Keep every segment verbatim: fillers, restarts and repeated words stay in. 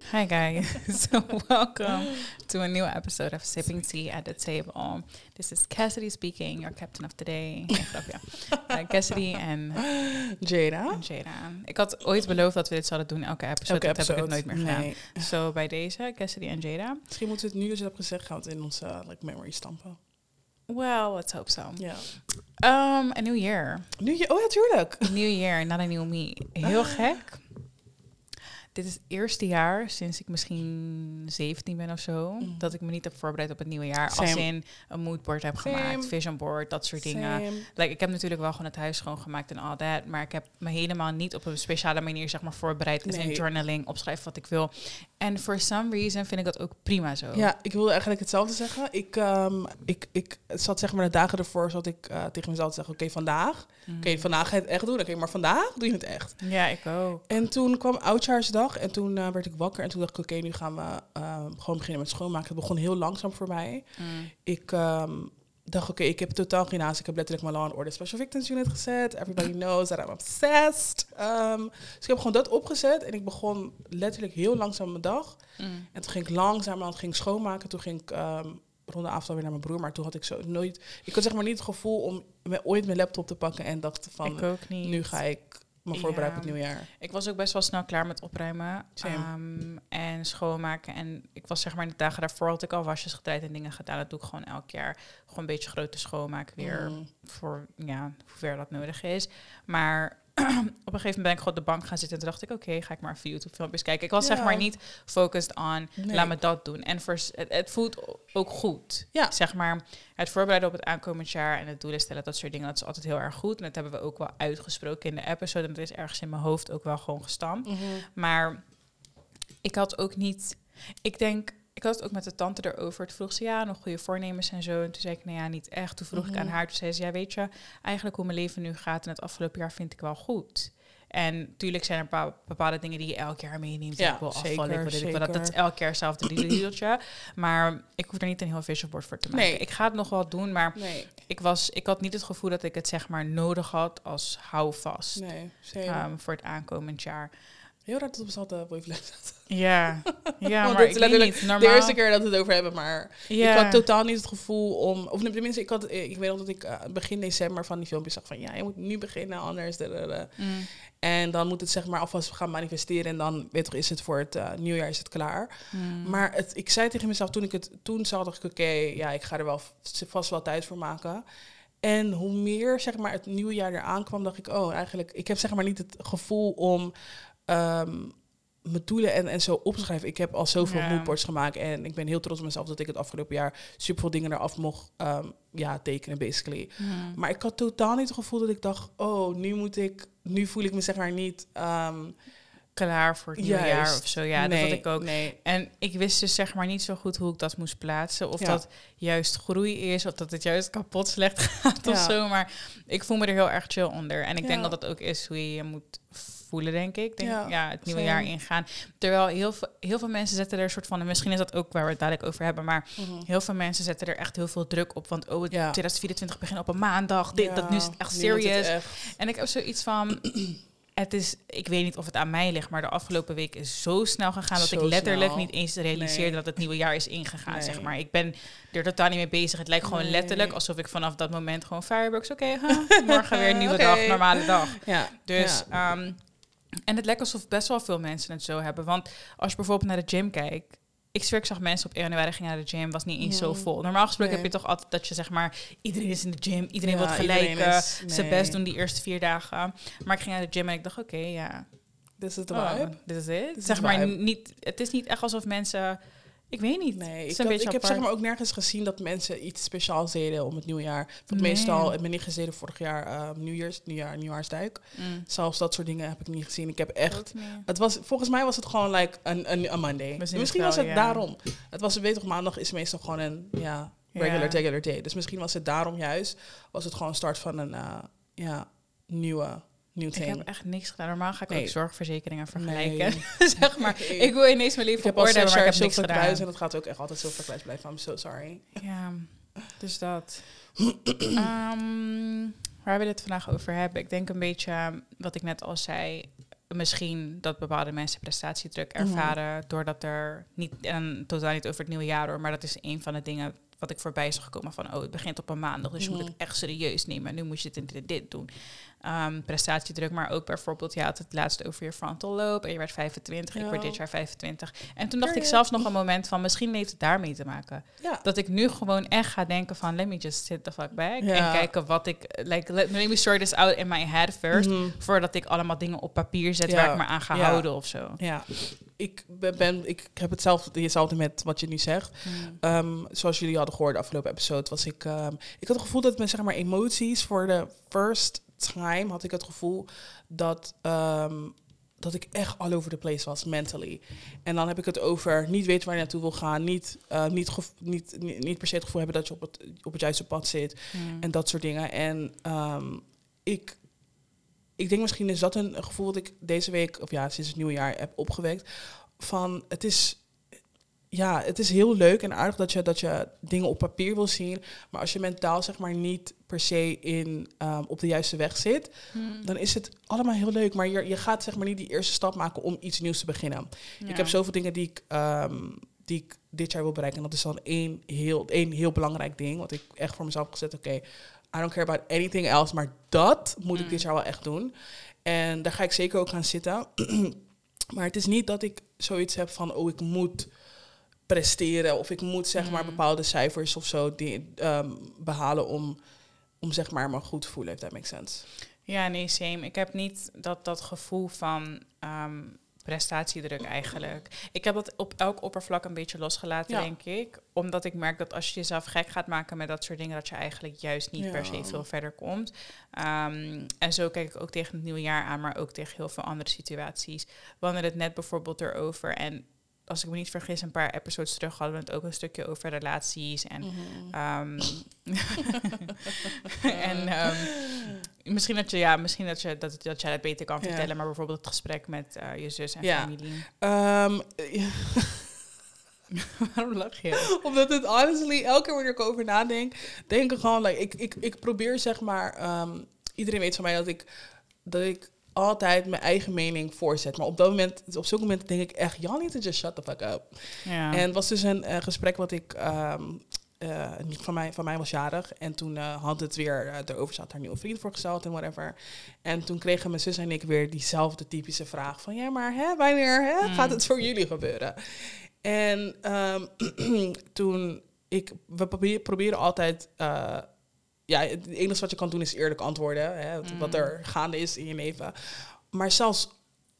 Hi guys, so welcome to a new episode of Sipping Tea at the Table. This is Cassidy speaking, your captain of the day. Nee, grapje. Uh, Cassidy en Jada. en Jada. Ik had ooit beloofd dat we dit zouden doen elke episode. Elke dat episode. heb ik het nooit meer Nee. gedaan. Zo bij deze, Cassidy en Jada. Misschien moeten we het nu, als je dat hebt gezegd, gaan we het in onze uh, like, memory stampen. Well, let's hope so. Ja. Um, a new year. Nu je, oh ja, tuurlijk. A new year, not a new me. Heel gek. Dit is het eerste jaar sinds ik misschien zeventien ben of zo, mm. dat ik me niet heb voorbereid op het nieuwe jaar. Same. Als in een moodboard heb Same. gemaakt, vision board, dat soort Same. dingen. Like, ik heb natuurlijk wel gewoon het huis schoongemaakt en all that, maar ik heb me helemaal niet op een speciale manier zeg maar voorbereid. Dus Nee. in journaling, opschrijven wat ik wil. En for some reason vind ik dat ook prima zo. Ja, ik wilde eigenlijk hetzelfde zeggen. Ik, um, ik, ik zat zeg maar de dagen ervoor, zat ik uh, tegen mezelf te zeggen, oké, okay, vandaag. Mm. Oké, okay, vandaag ga je het echt doen. Oké, okay, maar vandaag doe je het echt. Ja, ik ook. En toen kwam Oudjaarsdag en toen uh, werd ik wakker. En toen dacht ik, oké, okay, nu gaan we uh, gewoon beginnen met schoonmaken. Het begon heel langzaam voor mij. Mm. Ik um, dacht, oké, okay, ik heb totaal geen haast. Ik heb letterlijk mijn Law and Order Special Victims Unit gezet. Everybody knows that I'm obsessed. Um, dus ik heb gewoon dat opgezet. En ik begon letterlijk heel langzaam mijn dag. Mm. En toen ging ik langzaam aan ging schoonmaken. Toen ging ik um, rond de avond weer naar mijn broer. Maar toen had ik zo nooit... Ik had zeg maar niet het gevoel om me, ooit mijn laptop te pakken. En dacht van, Ik ook niet. nu ga ik me voorbereiden op het nieuwjaar. Ik was ook best wel snel klaar met opruimen um, en schoonmaken. En ik was zeg maar in de dagen daarvoor had ik al wasjes gedraaid en dingen gedaan. Dat doe ik gewoon elk jaar. Gewoon een beetje grote schoonmaken weer mm. voor ja, hoever dat nodig is. Maar op een gegeven moment ben ik gewoon op de bank gaan zitten en toen dacht ik, oké, okay, ga ik maar even YouTube-filmpjes kijken. Ik was ja. zeg maar niet focused on, nee. laat me dat doen. En voor, het, het voelt ook goed. Ja. Zeg maar, het voorbereiden op het aankomend jaar en het doelen stellen, dat soort dingen, dat is altijd heel erg goed. En dat hebben we ook wel uitgesproken in de episode. En dat is ergens in mijn hoofd ook wel gewoon gestampt. Mm-hmm. Maar ik had ook niet, ik denk... Ik had het ook met de tante erover. Toen vroeg ze, ja, nog goede voornemens en zo. En toen zei ik, nou ja, niet echt. Toen vroeg mm-hmm. ik aan haar, toen zei ze, ja, weet je, eigenlijk hoe mijn leven nu gaat en het afgelopen jaar vind ik wel goed. En natuurlijk zijn er bepaalde, bepaalde dingen die je elk jaar meeneemt. Ja, ik wil zeker, afvallen, ik wil dit, ik wil dat. Dat is elk jaar hetzelfde riedeltje. Maar ik hoef er niet een heel vision board voor te maken. Nee. Ik ga het nog wel doen, maar nee. ik, was, ik had niet het gevoel dat ik het zeg maar nodig had als houvast nee, um, voor het aankomend jaar. Heel raar dat we ze altijd bovenlijf zaten. Ja, ja maar ik weet niet. Normaal... De eerste keer dat we het over hebben, maar ja. ik had totaal niet het gevoel om... Of tenminste, ik, had, ik weet nog dat ik uh, begin december van die filmpjes zag van... Ja, je moet nu beginnen, anders... Mm. En dan moet het zeg maar alvast gaan manifesteren. En dan, weet toch, is het voor het uh, nieuwjaar is het klaar. Mm. Maar het, ik zei tegen mezelf, toen ik het toen zag, dacht ik... Oké, okay, ja, ik ga er wel vast wel tijd voor maken... En hoe meer zeg maar, het nieuwe jaar eraan kwam, dacht ik... Oh, eigenlijk... Ik heb zeg maar niet het gevoel om... Um, mijn doelen en, en zo opschrijven. Ik heb al zoveel ja. moodboards gemaakt en ik ben heel trots op mezelf dat ik het afgelopen jaar superveel dingen eraf mocht um, ja, tekenen, basically. Hmm. Maar ik had totaal niet het gevoel dat ik dacht, oh, nu moet ik, nu voel ik me zeg maar niet um, klaar voor het nieuwe jaar of zo. Ja, nee, dat had ik ook. Nee. En ik wist dus zeg maar niet zo goed hoe ik dat moest plaatsen. Of ja. dat juist groei is, of dat het juist kapot slecht gaat ja. of zo. Maar ik voel me er heel erg chill onder. En ik ja. denk dat dat ook is hoe je je moet voelen, denk ik. Denk, ja, ja, het nieuwe jaar ingaan. Terwijl heel veel, heel veel mensen zetten er een soort van... En misschien is dat ook waar we het dadelijk over hebben... maar mm-hmm. heel veel mensen zetten er echt heel veel druk op. Want oh, ja. twintig vierentwintig begint op een maandag. Dit, ja, dat nu is het echt serious. Het echt. En ik heb zoiets van... Het is, ik weet niet of het aan mij ligt, maar de afgelopen week is zo snel gegaan... dat zo ik letterlijk snel. niet eens realiseerde nee. dat het nieuwe jaar is ingegaan, nee. zeg maar. Ik ben er totaal niet mee bezig. Het lijkt gewoon nee. letterlijk alsof ik vanaf dat moment gewoon fireworks... Oké, okay, huh, morgen weer een nieuwe okay. dag, normale dag. Ja. Dus... Ja. Um, en het lijkt alsof best wel veel mensen het zo hebben. Want als je bijvoorbeeld naar de gym kijkt... Ik zweer, ik zag mensen op één januari gingen naar de gym, was niet eens ja. zo vol. Normaal gesproken nee. heb je toch altijd dat je zeg maar... Iedereen is in de gym, iedereen ja, wil gelijk uh, zijn best doen die eerste vier dagen. Maar ik ging naar de gym en ik dacht, oké, okay, ja... Dit is het oh, vibe. Dit is het. Zeg maar niet... Het is niet echt alsof mensen... Ik weet niet. Nee, ik, had, ik heb zeg maar ook nergens gezien dat mensen iets speciaals deden om het nieuwjaar. Want nee. meestal, mijn nicht deden vorig jaar uh, nieuwjaars, nieuwjaar, nieuwjaarsduik. Mm. Zelfs dat soort dingen heb ik niet gezien. Ik heb echt... Het was, volgens mij was het gewoon like een, een, een Monday. Misschien, misschien was het ja. daarom. Het was, weet toch, maandag is meestal gewoon een ja, regular, ja. regular day. Dus misschien was het daarom juist, was het gewoon start van een uh, ja, nieuwe... Ik heb echt niks gedaan. Normaal ga ik nee. ook zorgverzekeringen vergelijken. Nee. zeg maar, nee. ik wil ineens mijn leven op orde hebben, maar ik heb niks gedaan. En dat gaat ook echt altijd zo verkwijt blijven. I'm so sorry. Ja, dus dat. um, waar we het vandaag over hebben. Ik denk een beetje, wat ik net al zei... misschien dat bepaalde mensen prestatiedruk ervaren... Mm-hmm. doordat er niet... en totaal niet over het nieuwe jaar hoor... maar dat is een van de dingen wat ik voorbij is gekomen van... oh, het begint op een maandag, dus je mm-hmm. moet het echt serieus nemen. En nu moet je dit en dit, dit doen. Um, prestatiedruk, maar ook bijvoorbeeld... je had het laatst over je frontal lobe... en je werd vijfentwintig, ja. ik word dit jaar vijfentwintig. En toen dacht ja, ik zelfs nog een moment van... misschien heeft het daarmee te maken. Ja. Dat ik nu gewoon echt ga denken van... let me just sit the fuck back. Ja. En kijken wat ik... like, let me sort this out in my head first... Mm-hmm. voordat ik allemaal dingen op papier zet... Ja. waar ik me aan ga ja. houden of zo. Ja. Ik, ben, ben, ik heb hetzelfde, hetzelfde met wat je nu zegt. Mm. Um, zoals jullie hadden gehoord de afgelopen episode... was ik... Um, ik had het gevoel dat mijn zeg maar, emoties... voor de first time had ik het gevoel... dat, um, dat ik echt all over the place was, mentally. En dan heb ik het over niet weten waar je naartoe wil gaan... niet, uh, niet, gevo- niet, niet, niet per se het gevoel hebben dat je op het, op het juiste pad zit... Mm. en dat soort dingen. En um, ik... Ik denk misschien is dat een gevoel dat ik deze week, of ja, sinds het nieuwe jaar heb opgewekt. Van het is, ja, het is heel leuk en aardig dat je, dat je dingen op papier wil zien. Maar als je mentaal zeg maar niet per se in, um, op de juiste weg zit, hmm. dan is het allemaal heel leuk. Maar je, je gaat zeg maar niet die eerste stap maken om iets nieuws te beginnen. Ja. Ik heb zoveel dingen die ik, um, die ik dit jaar wil bereiken. En dat is dan één heel, één heel belangrijk ding. Wat ik echt voor mezelf heb gezet. Oké, okay, I don't care about anything else. Maar dat moet mm. ik dit jaar wel echt doen. En daar ga ik zeker ook gaan zitten. Maar het is niet dat ik zoiets heb van... oh, ik moet presteren. Of ik moet zeg maar mm. bepaalde cijfers of zo die, um, behalen... om, om zeg maar me goed te voelen. If that makes sense. Ja, nee, same. Ik heb niet dat, dat gevoel van... Um, prestatiedruk eigenlijk. Ik heb dat op elk oppervlak een beetje losgelaten, ja. denk ik. Omdat ik merk dat als je jezelf gek gaat maken met dat soort dingen... dat je eigenlijk juist niet ja. per se veel verder komt. Um, en zo kijk ik ook tegen het nieuwe jaar aan... maar ook tegen heel veel andere situaties. We hadden het net bijvoorbeeld erover... en als ik me niet vergis, een paar episodes terug... hadden we het ook een stukje over relaties. En, mm-hmm. um, en um, misschien dat je, ja, misschien dat je dat, dat jij dat beter kan vertellen... Ja. maar bijvoorbeeld het gesprek met uh, je zus en ja. familie. Um, ja. Waarom lach je? Omdat het honestly, elke keer wanneer ik over nadenk... denk ik gewoon, like, ik, ik, ik probeer zeg maar... Um, iedereen weet van mij dat ik... dat ik altijd mijn eigen mening voorzet. Maar op dat moment, op zulke momenten denk ik echt... y'all need to just shut the fuck up. Ja. En het was dus een uh, gesprek wat ik... Um, uh, van, mij, van mij was jarig. En toen uh, had het weer uh, erover zat haar nieuwe vriend voorgesteld en whatever. En toen kregen mijn zus en ik weer diezelfde typische vraag van... ja, maar hè, wanneer hè, mm. gaat het voor jullie gebeuren? En um, toen ik... We probeer, proberen altijd... Uh, ja, het enige wat je kan doen is eerlijk antwoorden. Hè, mm. Wat er gaande is in je leven. Maar zelfs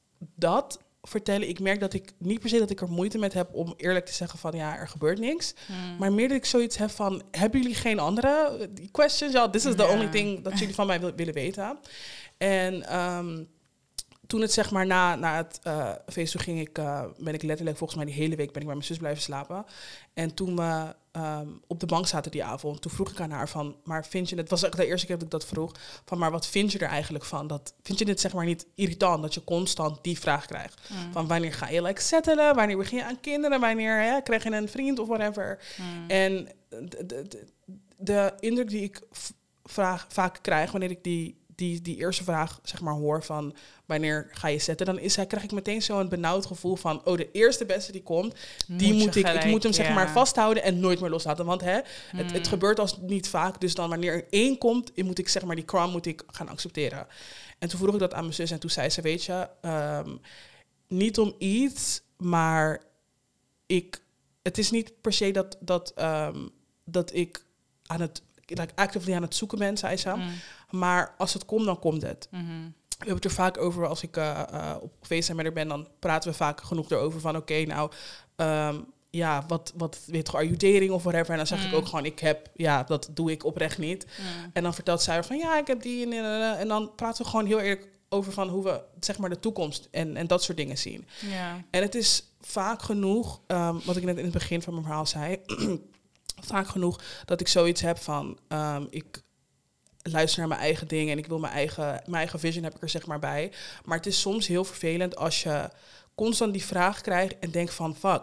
dat vertellen, ik merk dat ik niet per se dat ik er moeite met heb om eerlijk te zeggen van ja, er gebeurt niks. Mm. Maar meer dat ik zoiets heb van, hebben jullie geen andere questions? Ja, this is the yeah. only thing dat jullie van mij wil, willen weten. En um, toen het zeg maar na, na het uh, feest, toen ging ik, uh, ben ik letterlijk volgens mij die hele week ben ik bij mijn zus blijven slapen. En toen we um, op de bank zaten die avond, toen vroeg ik aan haar van, maar vind je het, was echt de eerste keer dat ik dat vroeg, van maar wat vind je er eigenlijk van? Dat, vind je dit zeg maar niet irritant dat je constant die vraag krijgt? Mm. Van wanneer ga je like settelen? Wanneer begin je aan kinderen? Wanneer hè, krijg je een vriend of whatever? Mm. En de, de, de, de indruk die ik v- vraag, vaak krijg wanneer ik die Die, die eerste vraag, zeg maar, hoor van wanneer ga je zetten, dan is hij, krijg ik meteen zo'n benauwd gevoel van, oh, de eerste beste die komt, die moet, moet ik, gelijk, ik moet hem zeg ja. maar vasthouden en nooit meer loslaten. Want hè, mm. het, het gebeurt als niet vaak, dus dan wanneer er één komt, moet ik zeg maar die crumb moet ik gaan accepteren. En toen vroeg ik dat aan mijn zus en toen zei ze, weet je, um, niet om iets, maar ik, het is niet per se dat, dat, um, dat ik aan het, like, actively aan het zoeken ben, zei ze. Mm. Maar als het komt, dan komt het. Mm-hmm. We hebben het er vaak over, als ik uh, uh, op FaceTime met haar ben, dan praten we vaak genoeg erover van, oké, okay, nou, um, ja, wat, wat, weet je, are you dating of whatever? En dan zeg mm. ik ook gewoon, ik heb, ja, dat doe ik oprecht niet. Mm. En dan vertelt zij van, ja, ik heb die en, en, en dan praten we gewoon heel eerlijk over van hoe we, zeg maar, de toekomst en, en dat soort dingen zien. Yeah. En het is vaak genoeg, um, wat ik net in het begin van mijn verhaal zei, vaak genoeg dat ik zoiets heb van, um, ik luister naar mijn eigen dingen en ik wil mijn eigen, mijn eigen vision heb ik er zeg maar bij. Maar het is soms heel vervelend als je constant die vraag krijgt en denkt van, fuck,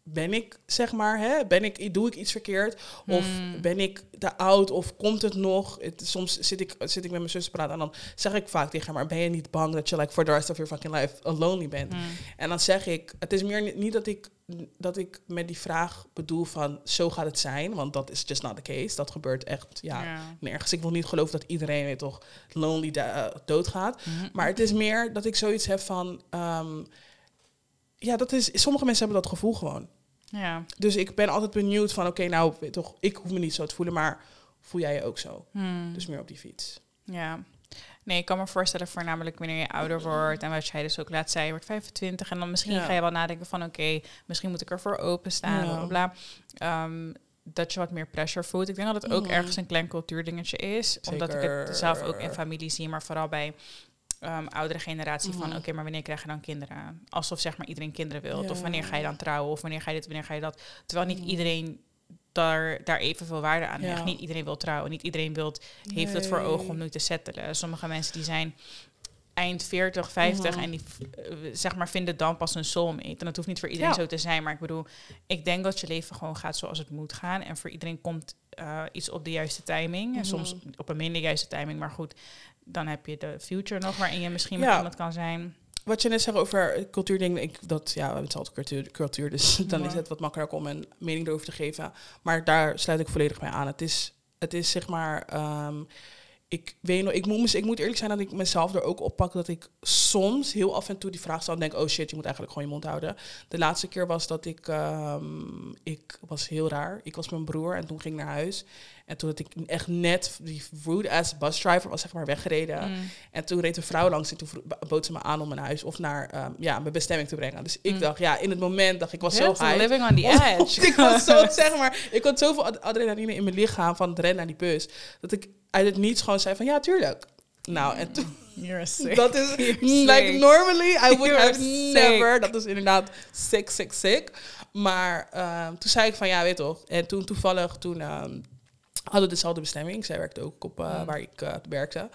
ben ik, zeg maar, hè, ben ik, doe ik iets verkeerd? Of mm. ben ik te oud? Of komt het nog? Het, soms zit ik, zit ik met mijn zus te praten en dan zeg ik vaak tegen haar, maar ben je niet bang dat je like for the rest of your fucking life lonely bent? Mm. En dan zeg ik, het is meer niet dat ik, dat ik met die vraag bedoel van, zo gaat het zijn, want dat is just not the case. Dat gebeurt echt, ja, yeah. nergens. Ik wil niet geloven dat iedereen, weet toch, lonely da- uh, doodgaat. Mm-hmm. Maar het is meer dat ik zoiets heb van, um, ja, dat is, sommige mensen hebben dat gevoel gewoon. Ja. Dus ik ben altijd benieuwd van, oké, okay, nou, weet toch, ik hoef me niet zo te voelen, maar voel jij je ook zo? Hmm. Dus meer op die fiets. Ja. Nee, ik kan me voorstellen, voornamelijk wanneer je ouder wordt en wat jij dus ook laat zei, je wordt vijfentwintig en dan misschien ja. ga je wel nadenken van, oké, okay, misschien moet ik ervoor openstaan, ja. bla bla. Um, dat je wat meer pressure voelt. Ik denk dat het ook mm. ergens een klein cultuurdingetje is, Zeker. Omdat ik het zelf ook in familie zie, maar vooral bij Um, oudere generatie mm-hmm. van, oké, okay, maar wanneer krijg je dan kinderen? Alsof zeg maar iedereen kinderen wil. Ja. Of wanneer ga je dan trouwen? Of wanneer ga je dit, wanneer ga je dat? Terwijl niet mm. iedereen daar, daar evenveel waarde aan hecht. Ja. Niet iedereen wil trouwen. Niet iedereen wilt, heeft nee. het voor ogen om nu te settelen. Sommige mensen die zijn eind veertig, vijftig mm-hmm. en die uh, zeg maar vinden dan pas een soulmate. En dat hoeft niet voor iedereen ja. zo te zijn. Maar ik bedoel, ik denk dat je leven gewoon gaat zoals het moet gaan. En voor iedereen komt uh, iets op de juiste timing. Mm-hmm. En soms op een minder juiste timing. Maar goed, dan heb je de future nog, waarin je misschien met ja. iemand kan zijn. Wat je net zei over cultuurdingen, ik dat ja, we hebben het altijd cultuur, cultuur dus dan ja. is het wat makkelijker om een mening erover te geven. Maar daar sluit ik volledig bij aan. Het is, het is zeg maar, um, ik weet nog, ik moet, ik moet eerlijk zijn dat ik mezelf er ook oppak dat ik soms heel af en toe die vraag stel en denk, oh shit, je moet eigenlijk gewoon je mond houden. De laatste keer was dat ik, um, ik was heel raar. Ik was met mijn broer en toen ging ik naar huis. En toen had ik echt net, die rude-ass busdriver was zeg maar weggereden. Mm. En toen reed een vrouw langs en toen bood ze me aan om mijn huis of naar um, ja, mijn bestemming te brengen. Dus ik mm. dacht, ja, in het moment dacht ik, was That's zo high. Living on the edge. ik was zo, zeg maar, ik had zoveel adrenaline in mijn lichaam van het rennen naar die bus. Dat ik uit het niets gewoon zei van, ja, tuurlijk. Nou, en toen... You're sick. Dat is, You're like, sick. normally, I would You're have sick. never. Dat is inderdaad sick, sick, sick. Maar um, toen zei ik van, ja, weet toch. En toen toevallig, toen... Um, hadden we dezelfde bestemming. Zij werkte ook op uh, waar ik uh, werkte.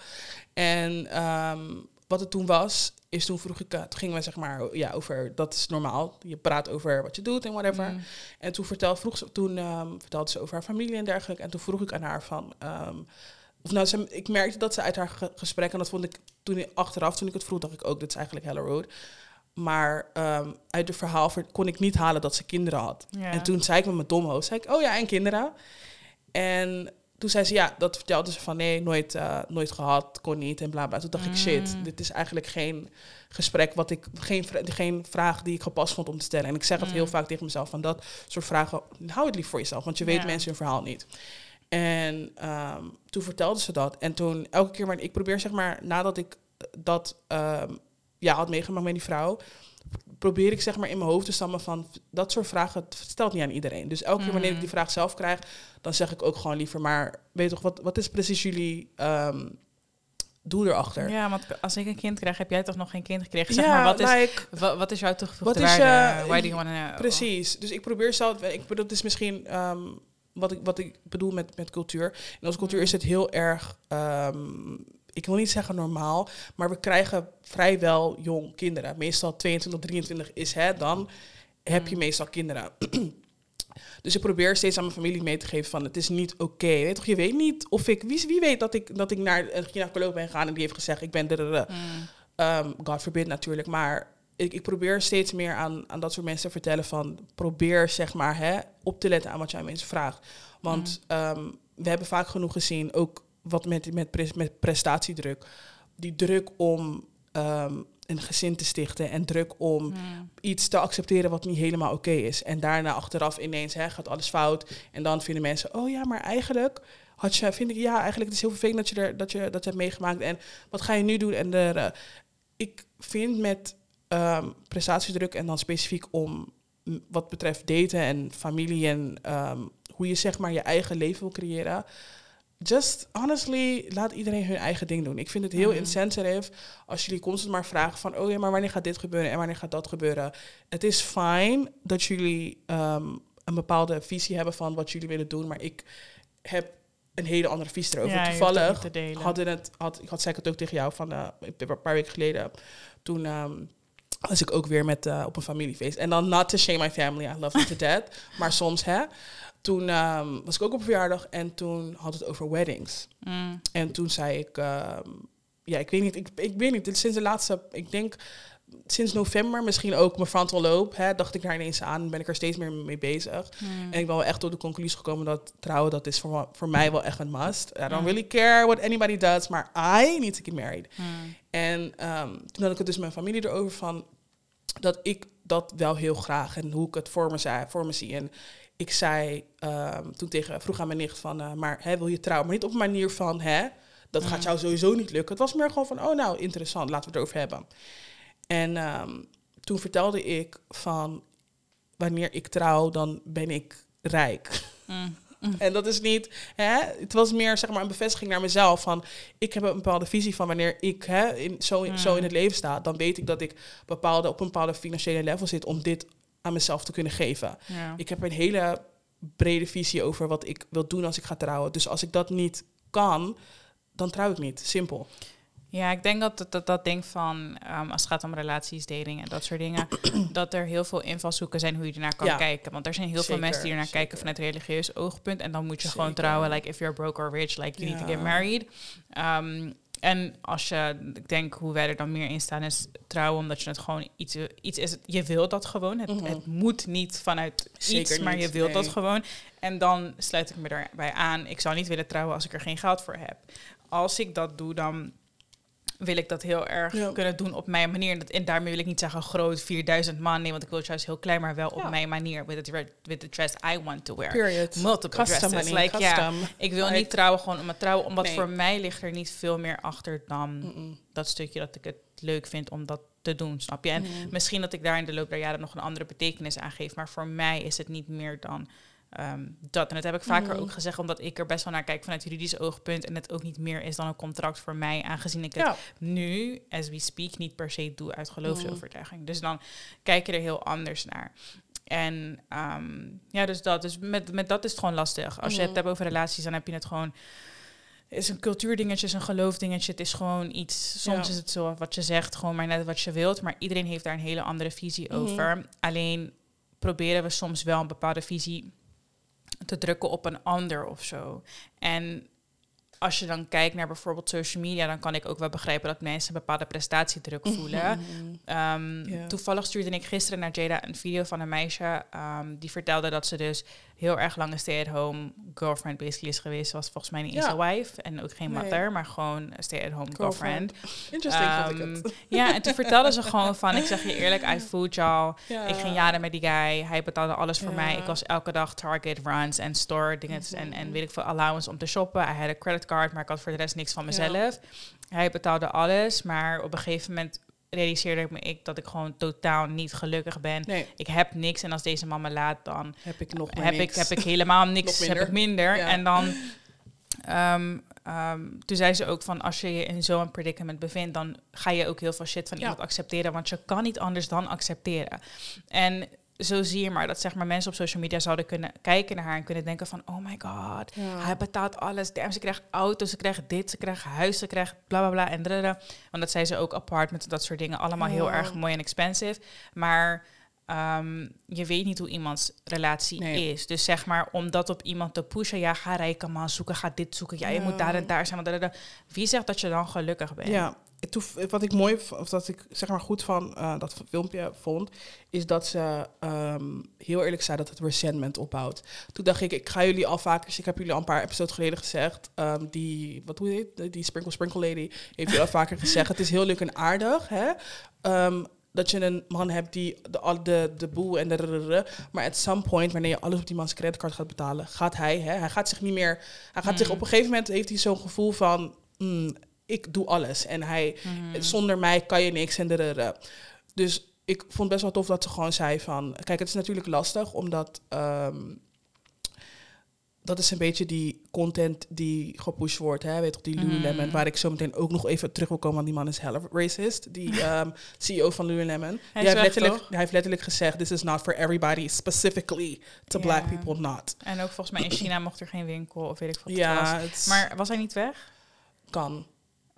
En um, wat het toen was, is toen vroeg ik... Uh, toen gingen we zeg maar ja, over... Dat is normaal. Je praat over wat je doet en whatever. Mm. En toen, vertel, vroeg ze, toen um, vertelde ze over haar familie en dergelijke. En toen vroeg ik aan haar van... Um, of nou, ze, ik merkte dat ze uit haar ge- gesprek... En dat vond ik toen achteraf, toen ik het vroeg, dacht ik ook... Dit is eigenlijk hella rude. Maar um, uit het verhaal kon ik niet halen dat ze kinderen had. Yeah. En toen zei ik met mijn dom hoofd... Zei ik, oh ja, en kinderen... En toen zei ze, ja, dat vertelde ze van nee, nooit, uh, nooit gehad, kon niet en bla bla. Toen dacht mm. ik, shit, dit is eigenlijk geen gesprek, wat ik, geen, geen vraag die ik gepast vond om te stellen. En ik zeg het mm. heel vaak tegen mezelf, van dat soort vragen, hou het lief voor jezelf, want je weet yeah. mensen hun verhaal niet. En um, toen vertelde ze dat. En toen, elke keer, maar ik probeer zeg maar, nadat ik dat um, ja, had meegemaakt met die vrouw... probeer ik zeg maar in mijn hoofd te stammen van... dat soort vragen stelt niet aan iedereen. Dus elke mm. keer wanneer ik die vraag zelf krijg... dan zeg ik ook gewoon liever... maar weet toch, wat, wat is precies jullie um, doel erachter? Ja, want als ik een kind krijg... heb jij toch nog geen kind gekregen? Zeg ja, maar, wat is, like, wat, wat is jouw toegevoegde waarde? Uh, Why do you wanna know? Precies. Dus ik probeer zelf... Ik bedoel, het is misschien... Um, wat, ik, wat ik bedoel met, met cultuur. In onze cultuur mm. is het heel erg... Um, ik wil niet zeggen normaal, maar we krijgen vrijwel jong kinderen. Meestal tweeëntwintig, drieëntwintig is het, dan heb je meestal kinderen. Dus ik probeer steeds aan mijn familie mee te geven van het is niet oké. Okay. Weet toch, je weet niet of ik... Wie, wie weet dat ik, dat ik naar een gynaecoloog ben gegaan en die heeft gezegd ik ben... Mm. Um, God forbid natuurlijk, maar ik, ik probeer steeds meer aan, aan dat soort mensen te vertellen van... probeer zeg maar hè, op te letten aan wat je aan mensen vraagt. Want mm. um, we hebben vaak genoeg gezien, ook... wat met, met, pre- met prestatiedruk. Die druk om um, een gezin te stichten... en druk om mm. iets te accepteren wat niet helemaal oké okay is. En daarna achteraf ineens hè, gaat alles fout. En dan vinden mensen... oh ja, maar eigenlijk had je, vind ik... ja, eigenlijk het is heel vervelend dat je, er, dat, je dat hebt meegemaakt. En wat ga je nu doen? En de, uh, ik vind met um, prestatiedruk... en dan specifiek om wat betreft daten en familie... en um, hoe je zeg maar je eigen leven wil creëren... Just honestly, laat iedereen hun eigen ding doen. Ik vind het heel mm. insensitive als jullie constant maar vragen van... oh ja, maar wanneer gaat dit gebeuren en wanneer gaat dat gebeuren? Het is fijn dat jullie um, een bepaalde visie hebben van wat jullie willen doen... maar ik heb een hele andere visie erover. Ja, toevallig hadden het, had, ik had zei ik het ook tegen jou van uh, een paar weken geleden... toen um, was ik ook weer met, uh, op een familiefeest. En dan not to shame my family, I love them to death. Maar soms, hè. Toen um, was ik ook op een verjaardag en toen had het over weddings. Mm. En toen zei ik, um, ja, ik weet niet, ik, ik weet niet, sinds de laatste, ik denk sinds november, misschien ook mijn frontal lobe, hè, dacht ik daar ineens aan, ben ik er steeds meer mee bezig. Mm. En ik ben wel echt tot de conclusie gekomen dat trouwen, dat is voor, voor mij wel echt een must. I don't mm. really care what anybody does, maar I need to get married. Mm. En um, toen had ik het dus met mijn familie erover van, dat ik dat wel heel graag en hoe ik het voor me, zei, voor me zie. En ik zei um, toen tegen, vroeg aan mijn nicht van, uh, maar hè, wil je trouwen? Maar niet op een manier van, hè, dat mm. gaat jou sowieso niet lukken. Het was meer gewoon van, oh nou, interessant, laten we het erover hebben. En um, toen vertelde ik van, wanneer ik trouw, dan ben ik rijk. Mm. Mm. En dat is niet, hè, het was meer zeg maar een bevestiging naar mezelf van, ik heb een bepaalde visie van wanneer ik hè, in, zo, mm. zo in het leven sta, dan weet ik dat ik bepaalde, op een bepaalde financiële level zit om dit aan mezelf te kunnen geven. Ja. Ik heb een hele brede visie over wat ik wil doen als ik ga trouwen. Dus als ik dat niet kan, dan trouw ik niet. Simpel. Ja, ik denk dat dat, dat, dat ding van, um, als het gaat om relaties, dating en dat soort dingen, dat er heel veel invalshoeken zijn hoe je ernaar kan ja. kijken. Want er zijn heel zeker, veel mensen die ernaar zeker. kijken vanuit religieus oogpunt. En dan moet je zeker. gewoon trouwen, like if you're broke or rich, like you ja. need to get married. Um, en als je, ik denk hoe wij er dan meer in staan, is trouwen omdat je het gewoon iets, iets is. Je wilt dat gewoon. Het, mm-hmm. het moet niet vanuit zeker iets, maar niet, je wilt nee. dat gewoon. En dan sluit ik me daarbij aan. Ik zou niet willen trouwen als ik er geen geld voor heb. Als ik dat doe, dan wil ik dat heel erg ja. kunnen doen op mijn manier. En, dat, en daarmee wil ik niet zeggen groot, vierduizend man. Nee, want ik wil het juist heel klein, maar wel op ja. mijn manier. With the, with the dress I want to wear. Period. Multiple custom dresses. Money, like, custom. Ja, ik wil like, niet trouwen gewoon om het trouwen. Omdat nee. voor mij ligt er niet veel meer achter dan Mm-mm. dat stukje dat ik het leuk vind om dat te doen, snap je? En mm. misschien dat ik daar in de loop der jaren nog een andere betekenis aan geef. Maar voor mij is het niet meer dan Um, dat. En dat heb ik vaker mm. ook gezegd, omdat ik er best wel naar kijk vanuit juridisch oogpunt en het ook niet meer is dan een contract voor mij, aangezien ik het ja. nu, as we speak, niet per se doe uit geloofsovertuiging. Mm. Dus dan kijk je er heel anders naar. En um, ja, dus dat. Dus met, met dat is het gewoon lastig. Als mm. je het hebt over relaties, dan heb je het gewoon, het is een cultuurdingetje, is een geloofdingetje. Het is gewoon iets, soms ja. is het zo wat je zegt, gewoon maar net wat je wilt, maar iedereen heeft daar een hele andere visie mm. over. Alleen proberen we soms wel een bepaalde visie te drukken op een ander of zo. En als je dan kijkt naar bijvoorbeeld social media, dan kan ik ook wel begrijpen dat mensen een bepaalde prestatiedruk voelen. Mm-hmm. Um, yeah. Toevallig stuurde ik gisteren naar Jada een video van een meisje um, die vertelde dat ze dus heel erg lang een stay-at-home girlfriend basically is geweest. Ze was volgens mij niet eens ja. een wife en ook geen nee. mother, maar gewoon een stay-at-home girlfriend. Interesting um, vond ik het. Ja, en toen vertelde ze gewoon van, ik zeg je eerlijk, I fooled y'all. Ja. Ik ging jaren met die guy, hij betaalde alles voor ja. mij. Ik was elke dag Target runs en store dingen mm-hmm. en, en weet ik veel allowance om te shoppen. Hij had een creditcard, maar ik had voor de rest niks van mezelf. Ja. Hij betaalde alles, maar op een gegeven moment realiseerde ik me ik dat ik gewoon totaal niet gelukkig ben. Nee. Ik heb niks en als deze man me laat, dan heb ik nog heb niks. ik heb ik helemaal niks, heb ik minder. Ja. En dan um, um, toen zei ze ook van, als je je in zo'n predicament bevindt, dan ga je ook heel veel shit van ja. iemand accepteren, want je kan niet anders dan accepteren. En zo zie je maar dat zeg maar mensen op social media zouden kunnen kijken naar haar en kunnen denken van, oh my god, ja. hij betaalt alles. Damn, ze krijgt auto's, ze krijgt dit, ze krijgt huis, ze krijgt bla bla bla en drada. Want dat zei ze ook apart met dat soort dingen. Allemaal ja. heel erg mooi en expensive. Maar um, je weet niet hoe iemands relatie nee. is. Dus zeg maar, om dat op iemand te pushen, ja, ga rijke man zoeken, ga dit zoeken. Ja, je ja. moet daar en daar zijn. Want wie zegt dat je dan gelukkig bent? Ja. Wat ik mooi, of dat ik zeg maar goed van uh, dat filmpje vond, is dat ze um, heel eerlijk zei dat het resentment opbouwt. Toen dacht ik, ik ga jullie al vaker, ik heb jullie al een paar episodes geleden gezegd, um, die, wat hoe heet die Sprinkle Sprinkle Lady, heeft jullie al vaker gezegd. Het is heel leuk en aardig, hè? Um, dat je een man hebt die de, de, de boel en de rrrr, maar at some point, wanneer je alles op die man's creditcard gaat betalen, gaat hij, hè, hij gaat zich niet meer, hij gaat mm. zich op een gegeven moment, heeft hij zo'n gevoel van, mm, ik doe alles en hij, mm. zonder mij kan je niks en de rrrr. Dus ik vond het best wel tof dat ze gewoon zei van, kijk, het is natuurlijk lastig, omdat um, dat is een beetje die content die gepusht wordt, hè, weet toch, die Lululemon, mm. waar ik zo meteen ook nog even terug wil komen, want die man is hella racist, die um, C E O van Lululemon. Hij, heeft letterlijk, hij heeft letterlijk gezegd, this is not for everybody, specifically to yeah. black people not. En ook volgens mij in China mocht er geen winkel, of weet ik wat ja, het was. Maar was hij niet weg? Kan.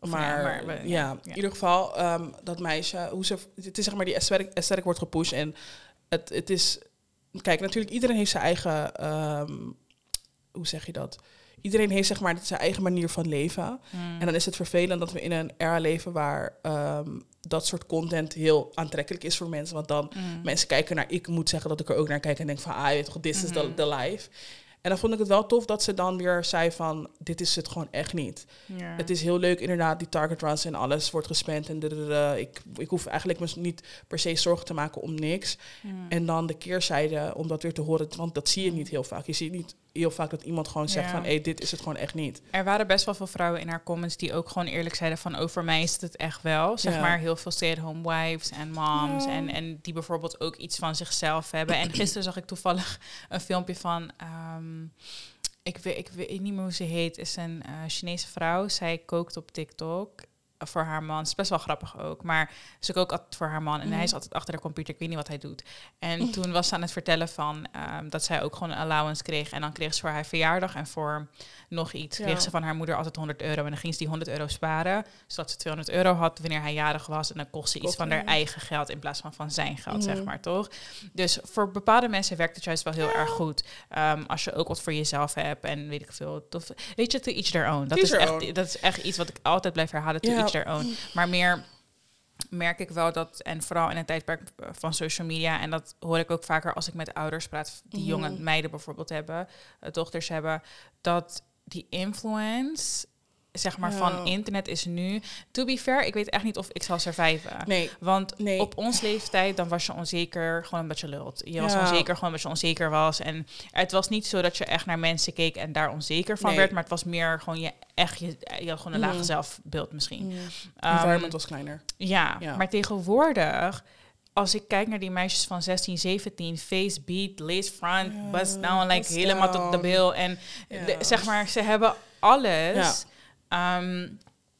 Maar, ja, maar we, ja, ja, in ieder geval, um, dat meisje, hoe ze, het is zeg maar die aesthetic, aesthetic wordt gepusht. En het, het is, kijk, natuurlijk, iedereen heeft zijn eigen, um, hoe zeg je dat? Iedereen heeft zeg maar zijn eigen manier van leven. Hmm. En dan is het vervelend dat we in een era leven waar um, dat soort content heel aantrekkelijk is voor mensen. Want dan mm. mensen kijken naar, ik moet zeggen dat ik er ook naar kijk en denk van, ah, je weet toch, this mm-hmm. is the, the life. En dan vond ik het wel tof dat ze dan weer zei van, dit is het gewoon echt niet. Ja. Het is heel leuk inderdaad, die target runs en alles wordt gespend. En dadada. Ik, ik hoef eigenlijk me niet per se zorgen te maken om niks. Mm. En dan de keerzijde, om dat weer te horen, want dat zie je niet heel vaak. Je ziet niet heel vaak dat iemand gewoon zegt ja. van, hey, dit is het gewoon echt niet. Er waren best wel veel vrouwen in haar comments die ook gewoon eerlijk zeiden van, oh, voor mij is het echt wel. Zeg ja. maar heel veel stay-at-home wives en moms ja. en, en die bijvoorbeeld ook iets van zichzelf hebben. En gisteren zag ik toevallig een filmpje van, um, ik, weet, ik weet niet meer hoe ze heet, is een uh, Chinese vrouw. Zij kookt op TikTok voor haar man. Het is best wel grappig ook. Maar ze kookt altijd voor haar man. En mm. hij is altijd achter de computer. Ik weet niet wat hij doet. En mm. toen was ze aan het vertellen van um, dat zij ook gewoon een allowance kreeg. En dan kreeg ze voor haar verjaardag en voor nog iets. Ja. Kreeg ze van haar moeder altijd honderd euro. En dan ging ze die honderd euro sparen. Zodat ze tweehonderd euro had wanneer hij jarig was. En dan kocht ze iets Kocht, van haar ja. eigen geld in plaats van van zijn geld, mm. zeg maar, toch? Dus voor bepaalde mensen werkt het juist wel heel ja. erg goed. Um, als je ook wat voor jezelf hebt en weet ik veel. Tof. Weet je, to each their own. Dat is, echt, own. dat is echt iets wat ik altijd blijf herhalen. To ja. each their own. Maar meer merk ik wel dat, en vooral in het tijdperk van social media, en dat hoor ik ook vaker als ik met ouders praat, die mm. jonge meiden bijvoorbeeld hebben, uh, dochters hebben, dat die influence, zeg maar, ja. van internet is nu, to be fair, ik weet echt niet of ik zal surviven. Nee. Want nee. op ons leeftijd, dan was je onzeker, gewoon een beetje lult. Je was ja. onzeker, gewoon omdat je onzeker was. En het was niet zo dat je echt naar mensen keek en daar onzeker van nee. werd, maar het was meer gewoon je echt, je, je had gewoon een lage mm. zelfbeeld misschien. Mm. Um, environment was kleiner. Ja, ja, maar tegenwoordig, als ik kijk naar die meisjes van zestien, zeventien, face beat, lace front, ja, bust down, like helemaal down. Tot de bil. En ja. de, zeg maar, ze hebben alles. Ja. Um,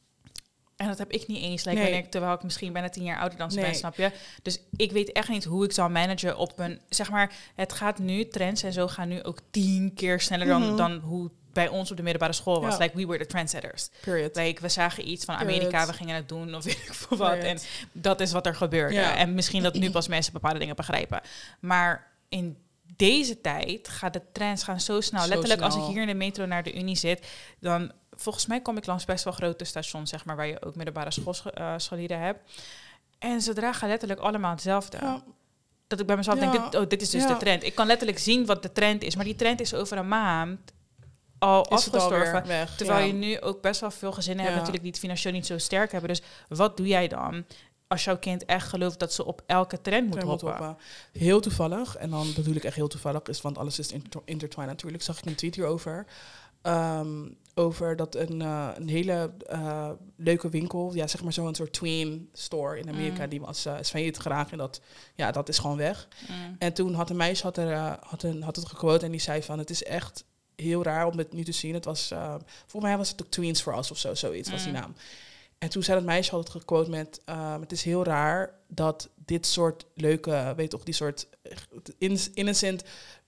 en dat heb ik niet eens, like, nee. wanneer ik, terwijl ik misschien bijna tien jaar ouder dan ze nee. ben, snap je? Dus ik weet echt niet hoe ik zal managen op een, zeg maar, het gaat nu, trends en zo gaan nu ook tien keer sneller dan, mm-hmm. dan hoe bij ons op de middelbare school was. Ja. Like, we were the trendsetters. Period. Like, we zagen iets van Amerika, Period. we gingen het doen of weet ik veel wat. Period. En dat is wat er gebeurde. Ja. En misschien dat nu pas mensen bepaalde dingen begrijpen. Maar in deze tijd gaan de trends gaan zo snel. Zo Letterlijk, snel. Als ik hier in de metro naar de Unie zit, dan volgens mij kom ik langs best wel grote stations, zeg maar, waar je ook middelbare schoolscholieren uh, hebt. En ze dragen letterlijk allemaal hetzelfde. Ja. Dat ik bij mezelf ja. denk, dit, oh, dit is dus ja. de trend. Ik kan letterlijk zien wat de trend is, maar die trend is over een maand al is afgestorven. Al weg, terwijl ja. je nu ook best wel veel gezinnen ja. hebt natuurlijk die het financieel niet zo sterk hebben. Dus wat doe jij dan als jouw kind echt gelooft dat ze op elke trend moet hoppen? hoppen? Heel toevallig, en dan bedoel ik echt heel toevallig, is, want alles is inter- intertwined natuurlijk, zag ik een tweet hierover. Um, over dat een, uh, een hele uh, leuke winkel, ja, zeg maar zo'n soort tween store in Amerika, mm. die was uh, is failliet geraakt en dat, ja, dat is gewoon weg. Mm. En toen had een meisje had, er, uh, had, een, had het gequote en die zei van, het is echt heel raar om het nu te zien. Het was, uh, volgens mij was het ook Tweens for Us of zo, zoiets mm. was die naam. En toen zei dat meisje had het gequote met, uh, het is heel raar dat dit soort leuke, weet toch, die soort innocent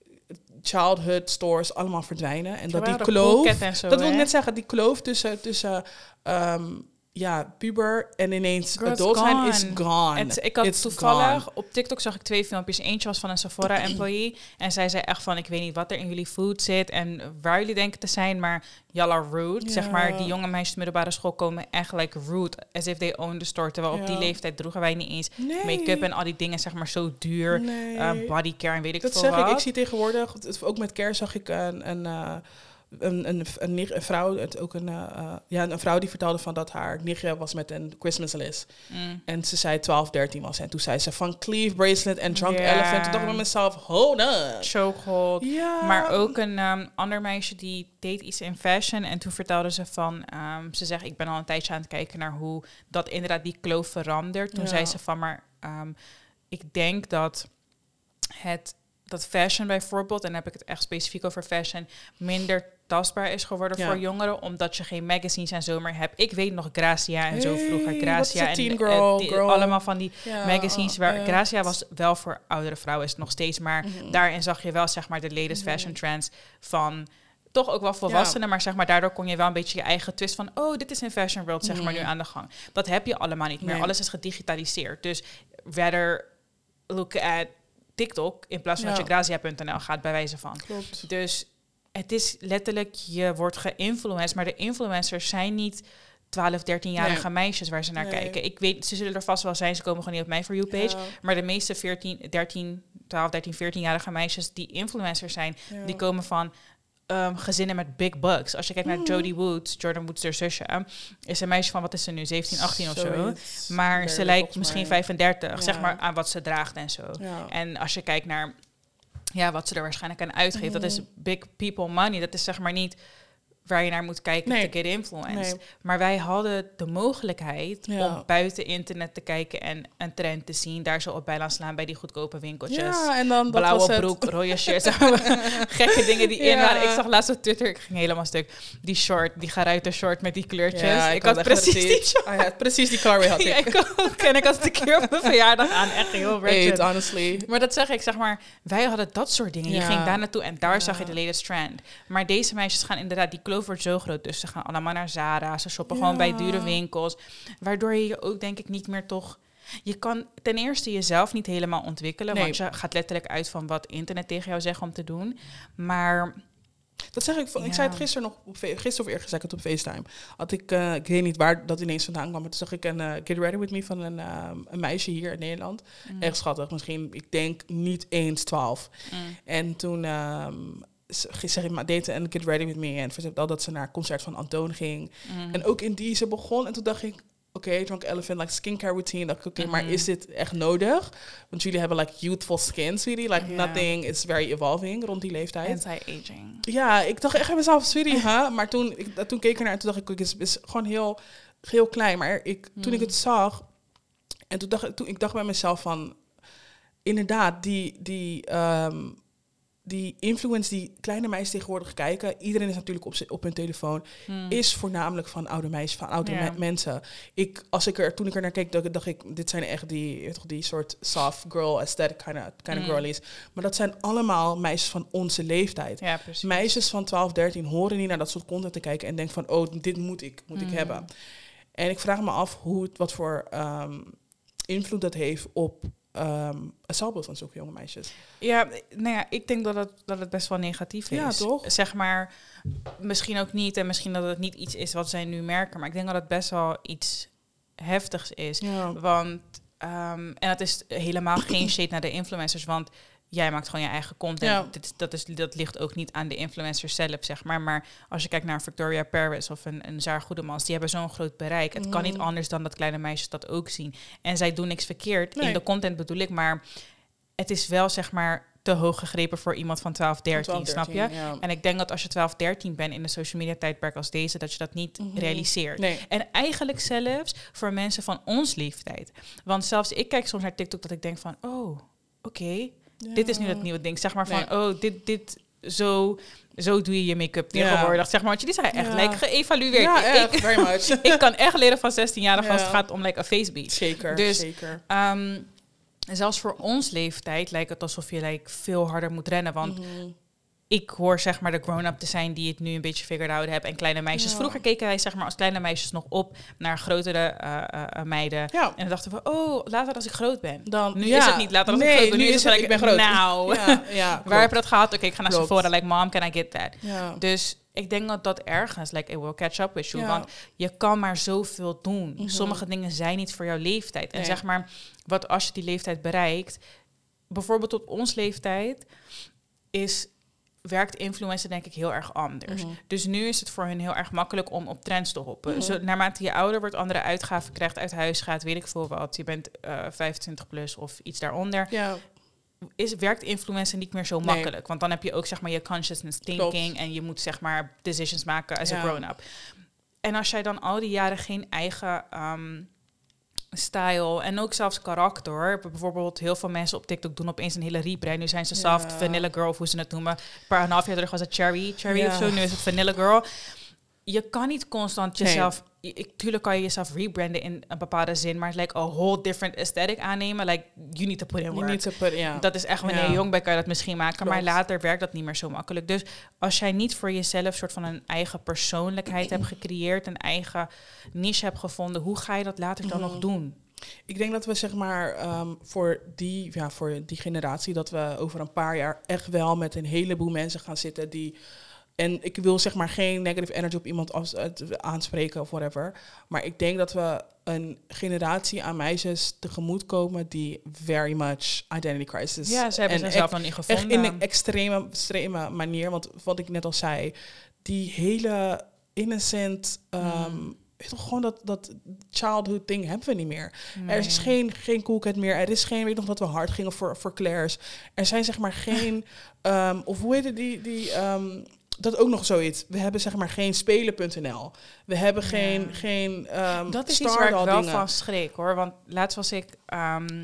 childhood stores allemaal verdwijnen. En dat die kloof, en zo, dat wil ik net zeggen, die kloof tussen, tussen um, ja, puber en ineens Girl, adult zijn is gone. Het, ik had it's toevallig gone. Op TikTok zag ik twee filmpjes. Eentje was van een Sephora employee. En zij zei echt van, ik weet niet wat er in jullie food zit en waar jullie denken te zijn, maar y'all are rude. Ja. Zeg maar, die jonge meisjes middelbare school komen echt like rude, as if they own the store. Terwijl ja. op die leeftijd droegen wij niet eens nee. make-up en al die dingen, zeg maar, zo duur. Nee. Uh, bodycare en weet ik dat veel zeg wat. Ik, ik zie tegenwoordig, ook met care zag ik een... een uh, Een, een, een, een vrouw, het ook een, uh, ja, een vrouw die vertelde van dat haar nichtje was met een Christmas list. Mm. En ze zei twaalf, dertien was. En toen zei ze van Cleave Bracelet en Drunk yeah. Elephant. Toen dacht ik bij mezelf, hold up. Chokehold. Ja. Maar ook een um, ander meisje die deed iets in fashion. En toen vertelde ze van, um, ze zegt, ik ben al een tijdje aan het kijken naar hoe dat inderdaad die kloof verandert. Toen ja. zei ze van, maar um, ik denk dat het... dat fashion bijvoorbeeld, en dan heb ik het echt specifiek over fashion, minder tastbaar is geworden ja. voor jongeren, omdat je geen magazines en zo meer hebt. Ik weet nog Gracia en zo hey, vroeger. Gracia en girl, uh, die, girl. allemaal van die ja, uh, magazines. Waar uh, Gracia was wel voor oudere vrouwen, is het nog steeds, maar mm-hmm. daarin zag je wel, zeg maar, de latest fashion trends van toch ook wel volwassenen, ja. maar zeg maar, daardoor kon je wel een beetje je eigen twist van, oh, dit is een fashion world, zeg mm. maar, nu aan de gang. Dat heb je allemaal niet meer. Nee. Alles is gedigitaliseerd. Dus verder look at TikTok in plaats van ja. dat je grazia punt n l gaat, bij wijze van. Klopt. Dus het is letterlijk, je wordt geïnfluenced, maar de influencers zijn niet twaalf, dertienjarige nee. meisjes waar ze naar nee. kijken. Ik weet, ze zullen er vast wel zijn, ze komen gewoon niet op mijn For You page. Ja. Maar de meeste veertien, dertien, twaalf, dertien, veertienjarige meisjes die influencers zijn, ja. die komen van um, gezinnen met big bucks. Als je kijkt naar mm. Jodie Woods, Jordan Woods, haar zusje, is een meisje van, wat is ze nu, zeventien, achttien of zo. Maar ze lijkt misschien vijfendertig, ja. zeg maar, aan wat ze draagt en zo. Ja. En als je kijkt naar ja, wat ze er waarschijnlijk aan uitgeeft, mm. dat is big people money. Dat is zeg maar niet waar je naar moet kijken nee. te get influenced. Nee. Maar wij hadden de mogelijkheid ja. om buiten internet te kijken en een trend te zien. Daar zo op bij laten slaan bij die goedkope winkeltjes. Ja, en dan blauwe dat broek, rode shirt. Gekke dingen die ja. in waren. Ik zag laatst op Twitter, ik ging helemaal stuk. Die short, die geruite short met die kleurtjes. Ja, ik, ik had, had precies die short. Ah, ja, precies die colorway had ik. Ja, ik ook. En ik had het een keer op mijn verjaardag aan. Echt heel ratchet. Honestly. Maar dat zeg ik, zeg maar, wij hadden dat soort dingen. Ja. Je ging daar naartoe en daar ja. zag je de latest trend. Maar deze meisjes gaan inderdaad, die kloof wordt zo groot. Dus ze gaan allemaal naar Zara. Ze shoppen ja. gewoon bij dure winkels. Waardoor je je ook, denk ik, niet meer toch... Je kan ten eerste jezelf niet helemaal ontwikkelen. Nee. Want je gaat letterlijk uit van wat internet tegen jou zegt om te doen. Maar... Dat zeg ik, ja. ik zei het gisteren nog, op, gisteren of eerder zei ik het op FaceTime. Had ik, uh, ik weet niet waar dat ineens vandaan kwam, maar toen zag ik een uh, Get Ready With Me van een, uh, een meisje hier in Nederland. Mm. Echt schattig, misschien, ik denk niet eens twaalf. Mm. En toen... Um, zeg ik maar daten en Get Ready With Me en vertelde al dat ze naar het concert van Antoon ging. Mm. En ook in die ze begon en toen dacht ik, oké, okay, Drunk Elephant, like skincare routine. Dacht ik, oké, okay, mm. maar is dit echt nodig? Want jullie hebben like youthful skin, sweetie. Like yeah. nothing is very evolving rond die leeftijd. Anti-aging. Ja, ik dacht echt bij mezelf, sweetie, huh? Maar toen, ik, toen keek ik ernaar en toen dacht ik, het is, is gewoon heel, heel klein. Maar ik, mm. toen ik het zag en toen dacht ik, toen, ik dacht bij mezelf van, inderdaad, die, die um, die influence die kleine meisjes tegenwoordig kijken, iedereen is natuurlijk op, op hun telefoon, hmm. is voornamelijk van oude meisjes, van oude yeah. me- mensen. Ik, als ik er, toen ik er naar keek, dacht, dacht ik, dit zijn echt die, toch die soort soft girl aesthetic kind of kind of hmm. girlies. Maar dat zijn allemaal meisjes van onze leeftijd. Ja, meisjes van twaalf, dertien horen niet naar dat soort content te kijken en denken van, oh, dit moet ik, moet hmm. ik hebben. En ik vraag me af hoe het, wat voor um, invloed dat heeft op Um, het zelfbeeld van zulke jonge meisjes. Ja, nou ja, ik denk dat het, dat het best wel negatief is. Ja, toch? Zeg maar, misschien ook niet en misschien dat het niet iets is wat zij nu merken, maar ik denk dat het best wel iets heftigs is. Ja. Want, um, en dat is helemaal geen shade naar de influencers, want jij maakt gewoon je eigen content. Ja. Dit, dat, is, dat ligt ook niet aan de influencers zelf, zeg maar. Maar als je kijkt naar Victoria Paris of een, een Zara Goedemans, die hebben zo'n groot bereik. Het mm. kan niet anders dan dat kleine meisjes dat ook zien. En zij doen niks verkeerd. Nee. In de content bedoel ik, maar het is wel, zeg maar, te hoog gegrepen voor iemand van twaalf, dertien, snap je? Ja. En ik denk dat als je twaalf, dertien bent in een social media tijdperk als deze, dat je dat niet mm-hmm. realiseert. Nee. En eigenlijk zelfs voor mensen van ons leeftijd. Want zelfs ik kijk soms naar TikTok dat ik denk van, oh, oké, okay, ja. dit is nu het nieuwe ding. Zeg maar van, nee. oh, dit, dit, zo, zo doe je je make-up tegenwoordig. Ja. Zeg maar, want jullie zijn echt ja. like, geëvalueerd. Ja, echt, ik, very much. Ik kan echt leren van zestienjarigen ja. als het gaat om like, een facebeat. Zeker, dus, zeker. Um, zelfs voor ons leeftijd lijkt het alsof je like, veel harder moet rennen. Want mm-hmm. ik hoor zeg maar de grown-up te zijn die het nu een beetje figured out hebben. En kleine meisjes. Ja. Vroeger keken wij zeg maar als kleine meisjes nog op naar grotere uh, uh, meiden. Ja. En dan dachten we, oh, later als ik groot ben. Dan, nu ja. is het niet later als nee, ik groot ben. Nu, nu is het, het ik ben groot. Nou, ja, ja, waar heb je dat gehad? Oké, okay, ik ga naar Sephora. Like, mom, can I get that? Ja. Dus ik denk dat dat ergens, like, it will catch up with you. Ja. Want je kan maar zoveel doen. Mm-hmm. Sommige dingen zijn niet voor jouw leeftijd. En nee. zeg maar, wat als je die leeftijd bereikt, bijvoorbeeld op ons leeftijd, is werkt influencer denk ik heel erg anders. Mm-hmm. Dus nu is het voor hun heel erg makkelijk om op trends te hoppen. Mm-hmm. Zo, naarmate je ouder wordt, andere uitgaven krijgt, uit huis gaat, weet ik veel wat. Je bent uh, vijfentwintig plus of iets daaronder. Ja. Is, werkt influencer niet meer zo nee. makkelijk. Want dan heb je ook zeg maar je consciousness thinking. Klopt. En je moet zeg maar decisions maken as ja. a grown-up. En als jij dan al die jaren geen eigen um, style en ook zelfs karakter. Bijvoorbeeld heel veel mensen op TikTok doen opeens een hele rebrand. Nu zijn ze soft ja. vanilla girl, of hoe ze het noemen. Een paar en een half jaar terug was het cherry, cherry ja. of zo. Nu is het vanilla girl. Je kan niet constant jezelf... Nee. ik, tuurlijk kan je jezelf rebranden in een bepaalde zin, maar het lijkt like a whole different aesthetic aannemen. Like, you need to put in work. You need to put, yeah. Dat is echt, wanneer ja. je jong bent, kan je dat misschien maken, Klopt. maar later werkt dat niet meer zo makkelijk. Dus als jij niet voor jezelf soort van een eigen persoonlijkheid hebt gecreëerd, een eigen niche hebt gevonden, hoe ga je dat later dan mm. nog doen? Ik denk dat we zeg maar um, voor, die, ja, voor die generatie, dat we over een paar jaar echt wel met een heleboel mensen gaan zitten die... En ik wil zeg maar geen negative energy op iemand als, uh, aanspreken of whatever. Maar ik denk dat we een generatie aan meisjes tegemoet komen die very much identity crisis. Ja, ze hebben zichzelf nog niet gevonden. Echt in een extreme, extreme manier. Want wat ik net al zei, die hele innocent... Um, mm. Weet toch, gewoon dat, dat childhood ding hebben we niet meer. Nee. Er is geen, geen coolcat meer. Er is geen, weet nog dat we hard gingen voor, voor Claire's. Er zijn zeg maar geen... um, of hoe heet het die... die um, dat ook nog zoiets. We hebben zeg maar geen spelen punt n l. We hebben ja. geen... geen um, dat is iets waar ik wel dingen. van schrik, hoor. Want laatst was ik um,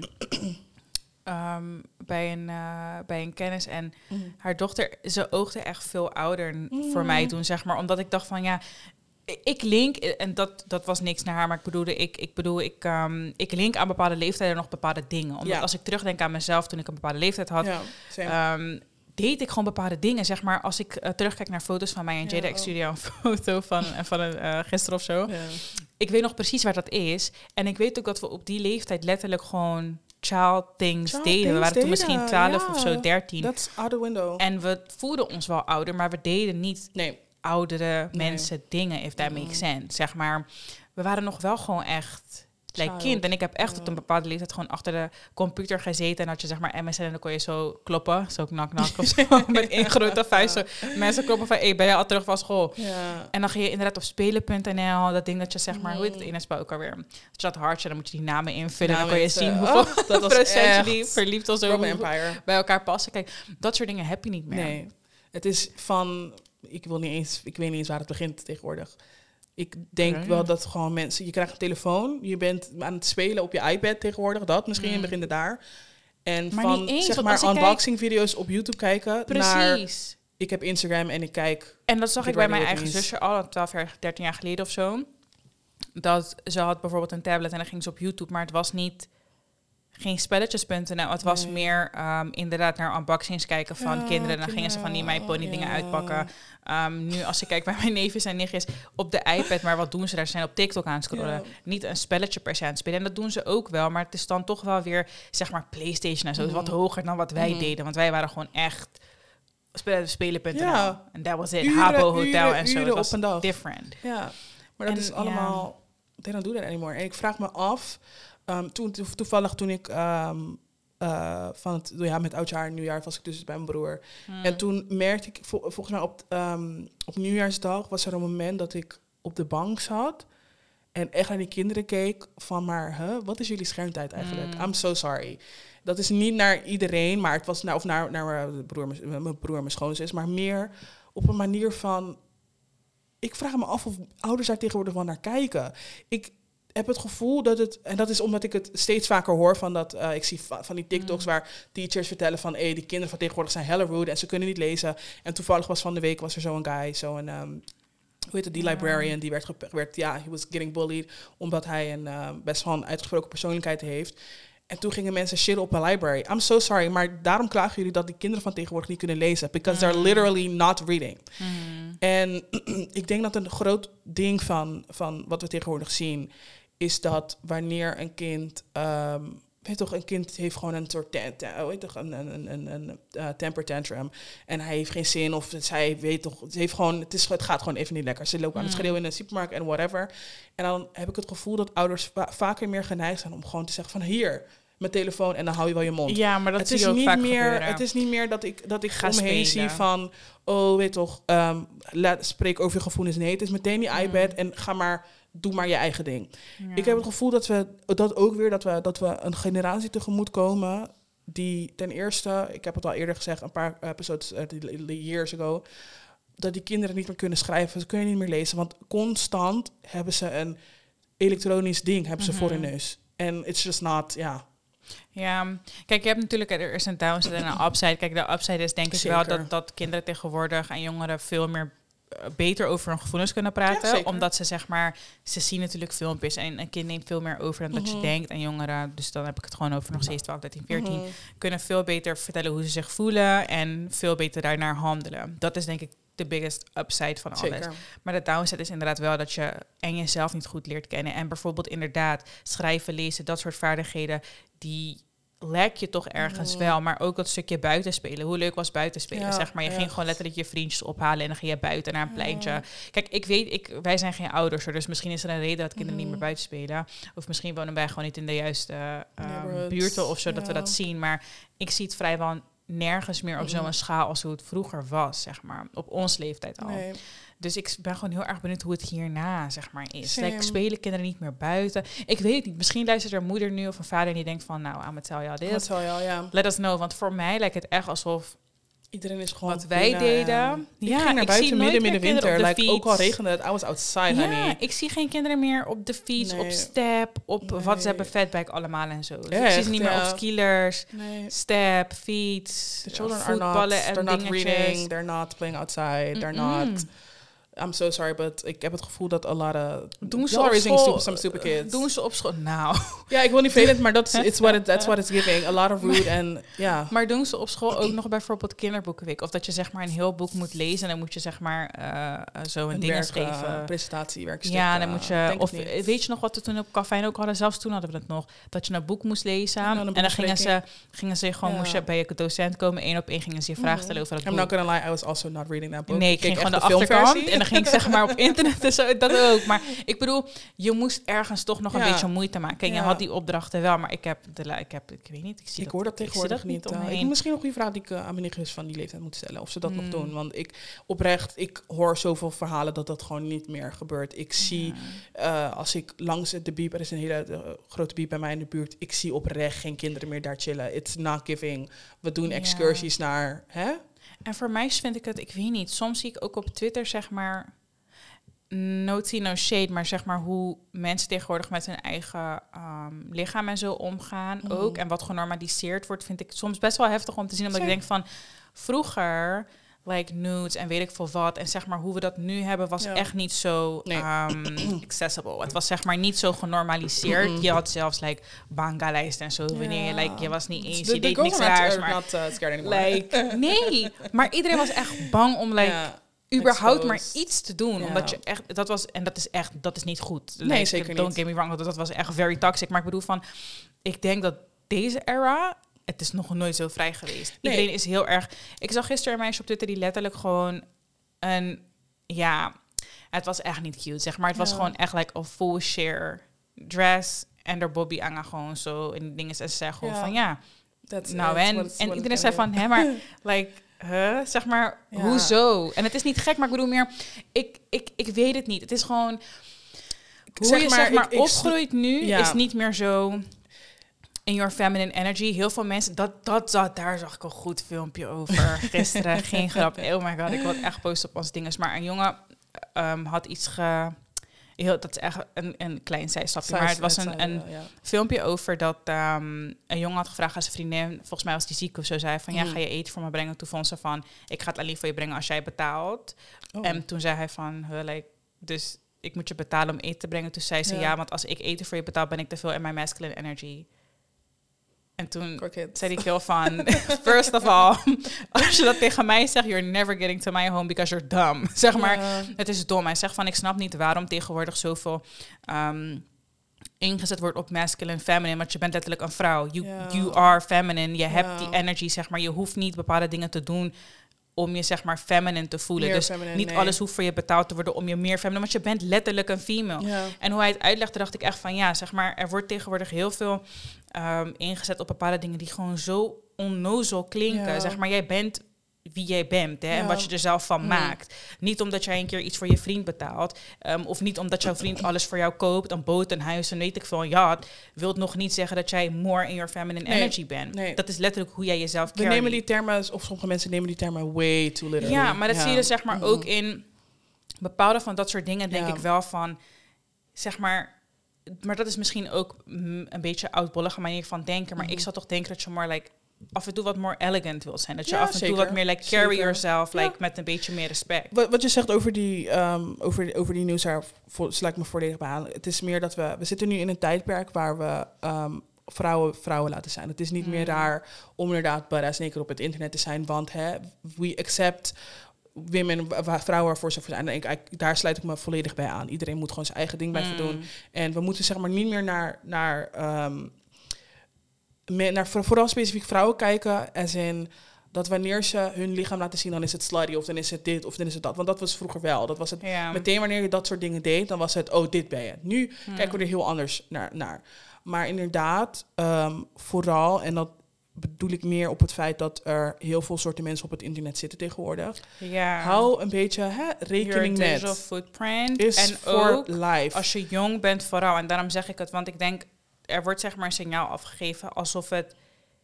um, bij, een, uh, bij een kennis en mm. haar dochter... Ze oogde echt veel ouder mm. voor mij toen, zeg maar. Omdat ik dacht van, ja... Ik link, en dat, dat was niks naar haar, maar ik bedoelde, ik, ik bedoel, ik, um, ik link aan bepaalde leeftijden nog bepaalde dingen. Omdat ja. als ik terugdenk aan mezelf toen ik een bepaalde leeftijd had... Ja, um, deed ik gewoon bepaalde dingen, zeg maar. Als ik uh, terugkijk naar foto's van mij en Jada, ik stuurde een foto van, van een, uh, gisteren of zo. Ja. Ik weet nog precies waar dat is. En ik weet ook dat we op die leeftijd letterlijk gewoon child things child deden. Things we waren toen misschien twaalf ja. of zo, dertien. That's out the window. En we voelden ons wel ouder, maar we deden niet nee. oudere nee. mensen dingen, if that mm. makes sense. Zeg maar, we waren nog wel gewoon echt... Like kind. En ik heb echt ja. op een bepaalde leeftijd gewoon achter de computer gezeten. En had je zeg maar M S N en dan kon je zo kloppen. Zo knak knak of zo. Met één grote vuist. Zo. Mensen kloppen van, hey, ben je al terug van school? Ja. En dan ging je inderdaad op spelen punt n l. Dat ding dat je zeg maar, mm. hoe heet het in het spel ook alweer? Als je dat hartje, dan moet je die namen invullen. Namen dan kon je zien hoeveel oh, dat was procent die verliefd of zo bij elkaar passen. Kijk, dat soort dingen heb je niet meer. Nee. Het is van, ik wil niet eens, ik weet niet eens waar het begint tegenwoordig. Ik denk ja. wel dat gewoon mensen... Je krijgt een telefoon, je bent aan het spelen op je iPad tegenwoordig. Dat misschien, mm. beginnen daar. En maar van, eens, zeg maar, unboxing-video's kijk... op YouTube kijken. Precies. Naar, ik heb Instagram en ik kijk... En dat zag ik bij mijn eigen zusje al, twaalf jaar, dertien jaar geleden of zo. Dat ze had bijvoorbeeld een tablet en dan ging ze op YouTube. Maar het was niet... Geen spelletjes punt n l. Het was nee. meer um, inderdaad naar unboxings kijken van ja, kinderen. Dan gingen ze van die My Pony dingen ja. uitpakken. Um, nu als ik kijk bij mijn neefjes en nichtjes op de iPad, maar wat doen ze daar? Ze zijn op TikTok aan het scrollen. Ja. Niet een spelletje per se aan het spelen. En dat doen ze ook wel. Maar het is dan toch wel weer, zeg maar, PlayStation en zo. Mm. Wat hoger dan wat wij mm. deden. Want wij waren gewoon echt spelen punt n l. Ja. En that was it. Uren, Habo Hotel uren, en zo. Het was op een dag. Different. Ja, maar dat en, is allemaal... Ja. They don't do that anymore. En ik vraag me af... Um, toen, to, toevallig toen ik um, uh, van het ja, met oudjaar en nieuwjaar was ik dus bij mijn broer. Hmm. En toen merkte ik, vol, volgens mij op, um, op nieuwjaarsdag was er een moment dat ik op de bank zat en echt naar die kinderen keek van maar, huh, wat is jullie schermtijd eigenlijk? Hmm. I'm so sorry. Dat is niet naar iedereen, maar het was naar, of naar, naar mijn broer, mijn broer en mijn schoonzus, maar meer op een manier van, ik vraag me af of ouders daar tegenwoordig wel naar kijken. Ik heb het gevoel dat het... En dat is omdat ik het steeds vaker hoor van dat... Uh, ik zie va- van die TikToks mm. waar teachers vertellen van... Hey, die kinderen van tegenwoordig zijn hella rude en ze kunnen niet lezen. En toevallig was van de week was er zo'n guy, zo'n... Um, hoe heet het? Die yeah. librarian, die werd... Gep- werd ja, he was getting bullied. Omdat hij een uh, best wel een uitgesproken persoonlijkheid heeft. En toen gingen mensen shit op een library. I'm so sorry, maar daarom klagen jullie dat die kinderen van tegenwoordig niet kunnen lezen. Because mm. they're literally not reading. Mm. En ik denk dat een groot ding van, van wat we tegenwoordig zien... is dat wanneer een kind... Um, weet toch, een kind heeft gewoon een soort ten, ten, weet toch, een, een, een, een uh, temper tantrum. En hij heeft geen zin of het, zij weet toch... Het, heeft gewoon, het, is, het gaat gewoon even niet lekker. Ze lopen mm. aan het schreeuwen in de supermarkt en whatever. En dan heb ik het gevoel dat ouders va- vaker meer geneigd zijn... om gewoon te zeggen van hier... mijn telefoon en dan hou je wel je mond. Ja, maar dat het zie is je ook niet vaak meer. gebeuren. Het is niet meer dat ik dat ik Ga om me heen zie van, oh, weet toch, um, laat, spreek over je gevoelens. Nee, het is meteen die mm. iPad en ga maar, doe maar je eigen ding. Ja. Ik heb het gevoel dat we dat ook weer dat we dat we een generatie tegemoet komen die ten eerste, ik heb het al eerder gezegd, een paar episodes uh, years ago, dat die kinderen niet meer kunnen schrijven, ze kunnen niet meer lezen, want constant hebben ze een elektronisch ding hebben ze mm-hmm. voor hun neus. En it's just not, ja. Yeah. Ja, kijk, je hebt natuurlijk, er is een downside en een upside. Kijk, de upside is denk ik Zeker. wel dat, dat kinderen tegenwoordig en jongeren veel meer beter over hun gevoelens kunnen praten. Ja, omdat ze zeg maar, ze zien natuurlijk filmpjes en een kind neemt veel meer over dan mm-hmm. dat je denkt. En jongeren, dus dan heb ik het gewoon over nog steeds twaalf, dertien, veertien, mm-hmm. kunnen veel beter vertellen hoe ze zich voelen en veel beter daarnaar handelen. Dat is denk ik de biggest upside van alles. Zeker. Maar de downside is inderdaad wel dat je en jezelf niet goed leert kennen. En bijvoorbeeld inderdaad schrijven, lezen, dat soort vaardigheden, die lek je toch ergens mm. wel. Maar ook dat stukje buitenspelen. Hoe leuk was buitenspelen? Ja, zeg maar, je echt. ging gewoon letterlijk je vriendjes ophalen en dan ging je buiten naar een pleintje. Ja. Kijk, ik weet, ik, wij zijn geen ouders, dus misschien is er een reden dat kinderen mm. niet meer buiten spelen. Of misschien wonen wij gewoon niet in de juiste um, buurten of zo, ja. dat we dat zien. Maar ik zie het vrijwel nergens meer op mm-hmm. zo'n schaal als hoe het vroeger was, zeg maar. Op ons leeftijd al. Nee. Dus ik ben gewoon heel erg benieuwd hoe het hierna, zeg maar, is. Like, spelen kinderen niet meer buiten? Ik weet het niet. Misschien luistert er een moeder nu of een vader en die denkt van, nou, I'm gonna tell you this. Tell you, yeah. Let us know. Want voor mij lijkt het echt alsof iedereen is gewoon wat wij binnen, deden. Ja, ja, ik ging naar ik buiten midden midden winter. Like, ook al regende het, I was outside, ja, honey. Ik zie geen kinderen meer op de fiets, nee. op step, op nee. wat ze hebben fatbike allemaal en zo. Dus echt, ik zie ze niet ja. meer op skilers, nee. step, fiets, the children voetballen are not, en they're dingetjes. Not reading, they're not playing outside, mm-mm. they're not. I'm so sorry, but ik heb het gevoel dat a lot of doen ze op raising school, some stupid kids. Doen ze op school? Nou. Ja, ik wil niet vervelend, maar that's it's what it, that's what it's giving. A lot of rude en ja. Yeah. Maar doen ze op school ook nog bijvoorbeeld kinderboekenweek? Of dat je zeg maar een heel boek moet lezen en dan moet je zeg maar uh, zo een, een ding schrijven. Uh, presentatie, werkstuk. Ja, dan moet je. Of weet je nog wat we toen op Café ook hadden? Zelfs toen hadden we het nog. Dat je een boek moest lezen en, en dan gingen ze, gingen ze gewoon, ja. moest je bij je docent komen, één op één gingen ze je vragen stellen over dat I'm boek. I'm not gonna lie, I was also not reading that book. Nee, ik ging gewoon de achterkant en dan ging ik zeg maar op internet en zo, dat ook. Maar ik bedoel, je moest ergens toch nog een ja. beetje moeite maken. En ja. je had die opdrachten wel, maar ik heb, de, ik heb, ik weet niet, ik zie ik dat, hoor dat tegenwoordig dat niet. Uh, ik moet misschien nog een vraag die ik uh, aan mijn nichtjes van die leeftijd moet stellen, of ze dat mm. nog doen. Want ik, oprecht, ik hoor zoveel verhalen dat dat gewoon niet meer gebeurt. Ik zie, ja. uh, als ik langs de biep, er is een hele uh, grote biep bij mij in de buurt, ik zie oprecht geen kinderen meer daar chillen. It's not giving. We doen ja. excursies naar, hè? En voor mij vind ik het, ik weet niet, soms zie ik ook op Twitter, zeg maar, no tea, no shade, maar zeg maar hoe mensen tegenwoordig met hun eigen um, lichaam en zo omgaan mm. ook. En wat genormaliseerd wordt, vind ik soms best wel heftig om te zien. Omdat Zeker. ik denk van, vroeger, like nudes en weet ik veel wat. En zeg maar hoe we dat nu hebben, was ja. echt niet zo nee. um, accessible. Het was zeg maar niet zo genormaliseerd. Mm-hmm. Je had zelfs like banga-lijsten en zo. Ja. Wanneer je, like, je was niet eens, je deed niks raars. Maar, not, uh, scared anymore. Like, nee, maar iedereen was echt bang om like... Ja. überhaupt maar iets te doen, ja. omdat je echt, dat was, en dat is echt, dat is niet goed. Nee, like, zeker don't niet. Get me wrong, dat, dat was echt very toxic. Maar ik bedoel van, ik denk dat deze era, het is nog nooit zo vrij geweest. Nee. Iedereen is heel erg. Ik zag gisteren een meisje op Twitter die letterlijk gewoon een, ja, het was echt niet cute, zeg maar. Het ja. was gewoon echt like a full sheer dress en er Bobby Anga gewoon zo in dingen. En ze zei gewoon ja. van ja, That's nou it. en what en iedereen zei van, hé, maar like. Huh? Zeg maar, ja. hoezo? En het is niet gek, maar ik bedoel meer... Ik, ik, ik weet het niet. Het is gewoon... Hoe zeg je maar, zeg maar ik, opgroeit ik, nu ja. is niet meer zo... In your feminine energy. Heel veel mensen... Dat, dat, dat, daar zag ik een goed filmpje over gisteren. Geen grap. Oh my god, ik wil het echt posten op ons dinges. Maar een jongen um, had iets ge... Heel, dat is echt een, een klein zijstapje. Maar het was een, een ja. filmpje over dat um, een jongen had gevraagd aan zijn vriendin, volgens mij was die ziek of zo, zei van, mm. ja, ga je eten voor me brengen? Toen vond ze van, ik ga het alleen voor je brengen als jij betaalt. Oh. En toen zei hij van, huh, like, dus ik moet je betalen om eten te brengen. Toen zei ze, ja. ja, want als ik eten voor je betaal, ben ik te veel in mijn masculine energy. En toen zei ik heel van, first of all, als je dat tegen mij zegt, you're never getting to my home because you're dumb. Zeg maar, ja. het is dom. Hij zegt van, ik snap niet waarom tegenwoordig zoveel um, ingezet wordt op masculine, feminine, want je bent letterlijk een vrouw. You, ja. you are feminine. Je ja. hebt die energy, zeg maar. Je hoeft niet bepaalde dingen te doen om je, zeg maar, feminine te voelen. Meer dus feminine, niet nee. alles hoeft voor je betaald te worden om je meer feminine, want je bent letterlijk een female. Ja. En hoe hij het uitlegde, dacht ik echt van, ja, zeg maar, er wordt tegenwoordig heel veel um, ingezet op bepaalde dingen die gewoon zo onnozel klinken. Ja. Zeg maar, jij bent wie jij bent, hè, ja. en wat je er zelf van mm. maakt. Niet omdat jij een keer iets voor je vriend betaalt, um, of niet omdat jouw vriend alles voor jou koopt, een boot, een huis, en weet ik veel. Ja, wilt nog niet zeggen dat jij more in your feminine nee. energy bent. Nee. Dat is letterlijk hoe jij jezelf carry. We nemen die termen, of sommige mensen nemen die termen way too literally. Ja, maar dat ja. zie je dus, zeg maar, mm. ook in bepaalde van dat soort dingen, denk ja. ik wel van, zeg maar, maar dat is misschien ook mm, een beetje oudbollige manier van denken, maar mm-hmm. ik zou toch denken dat je maar like af en toe wat more elegant wil zijn. Dat je ja, af en zeker. toe wat meer like carry zeker. yourself, like ja. met een beetje meer respect. Wat, wat je zegt over die, um, over, over die nieuws, daar sluit ik me volledig bij aan. Het is meer dat we, we zitten nu in een tijdperk waar we um, vrouwen vrouwen laten zijn. Het is niet mm. meer raar om inderdaad badass naked op het internet te zijn, want hè, we accept women, vrouwen waarvoor ze voor zijn. En ik, daar sluit ik me volledig bij aan. Iedereen moet gewoon zijn eigen ding blijven mm. doen. En we moeten zeg maar niet meer naar, naar, um, naar vooral specifiek vrouwen kijken. Als in dat wanneer ze hun lichaam laten zien, dan is het slutty of dan is het dit of dan is het dat. Want dat was vroeger wel. Dat was het ja. meteen wanneer je dat soort dingen deed, dan was het, oh, dit ben je. Nu mm. kijken we er heel anders naar. naar. Maar inderdaad, um, vooral, en dat bedoel ik meer op het feit dat er heel veel soorten mensen op het internet zitten tegenwoordig. Ja. Hou een beetje hè, rekening met. Your footprint. Is en for ook life. Als je jong bent vooral. En daarom zeg ik het, want ik denk, er wordt zeg maar een signaal afgegeven alsof het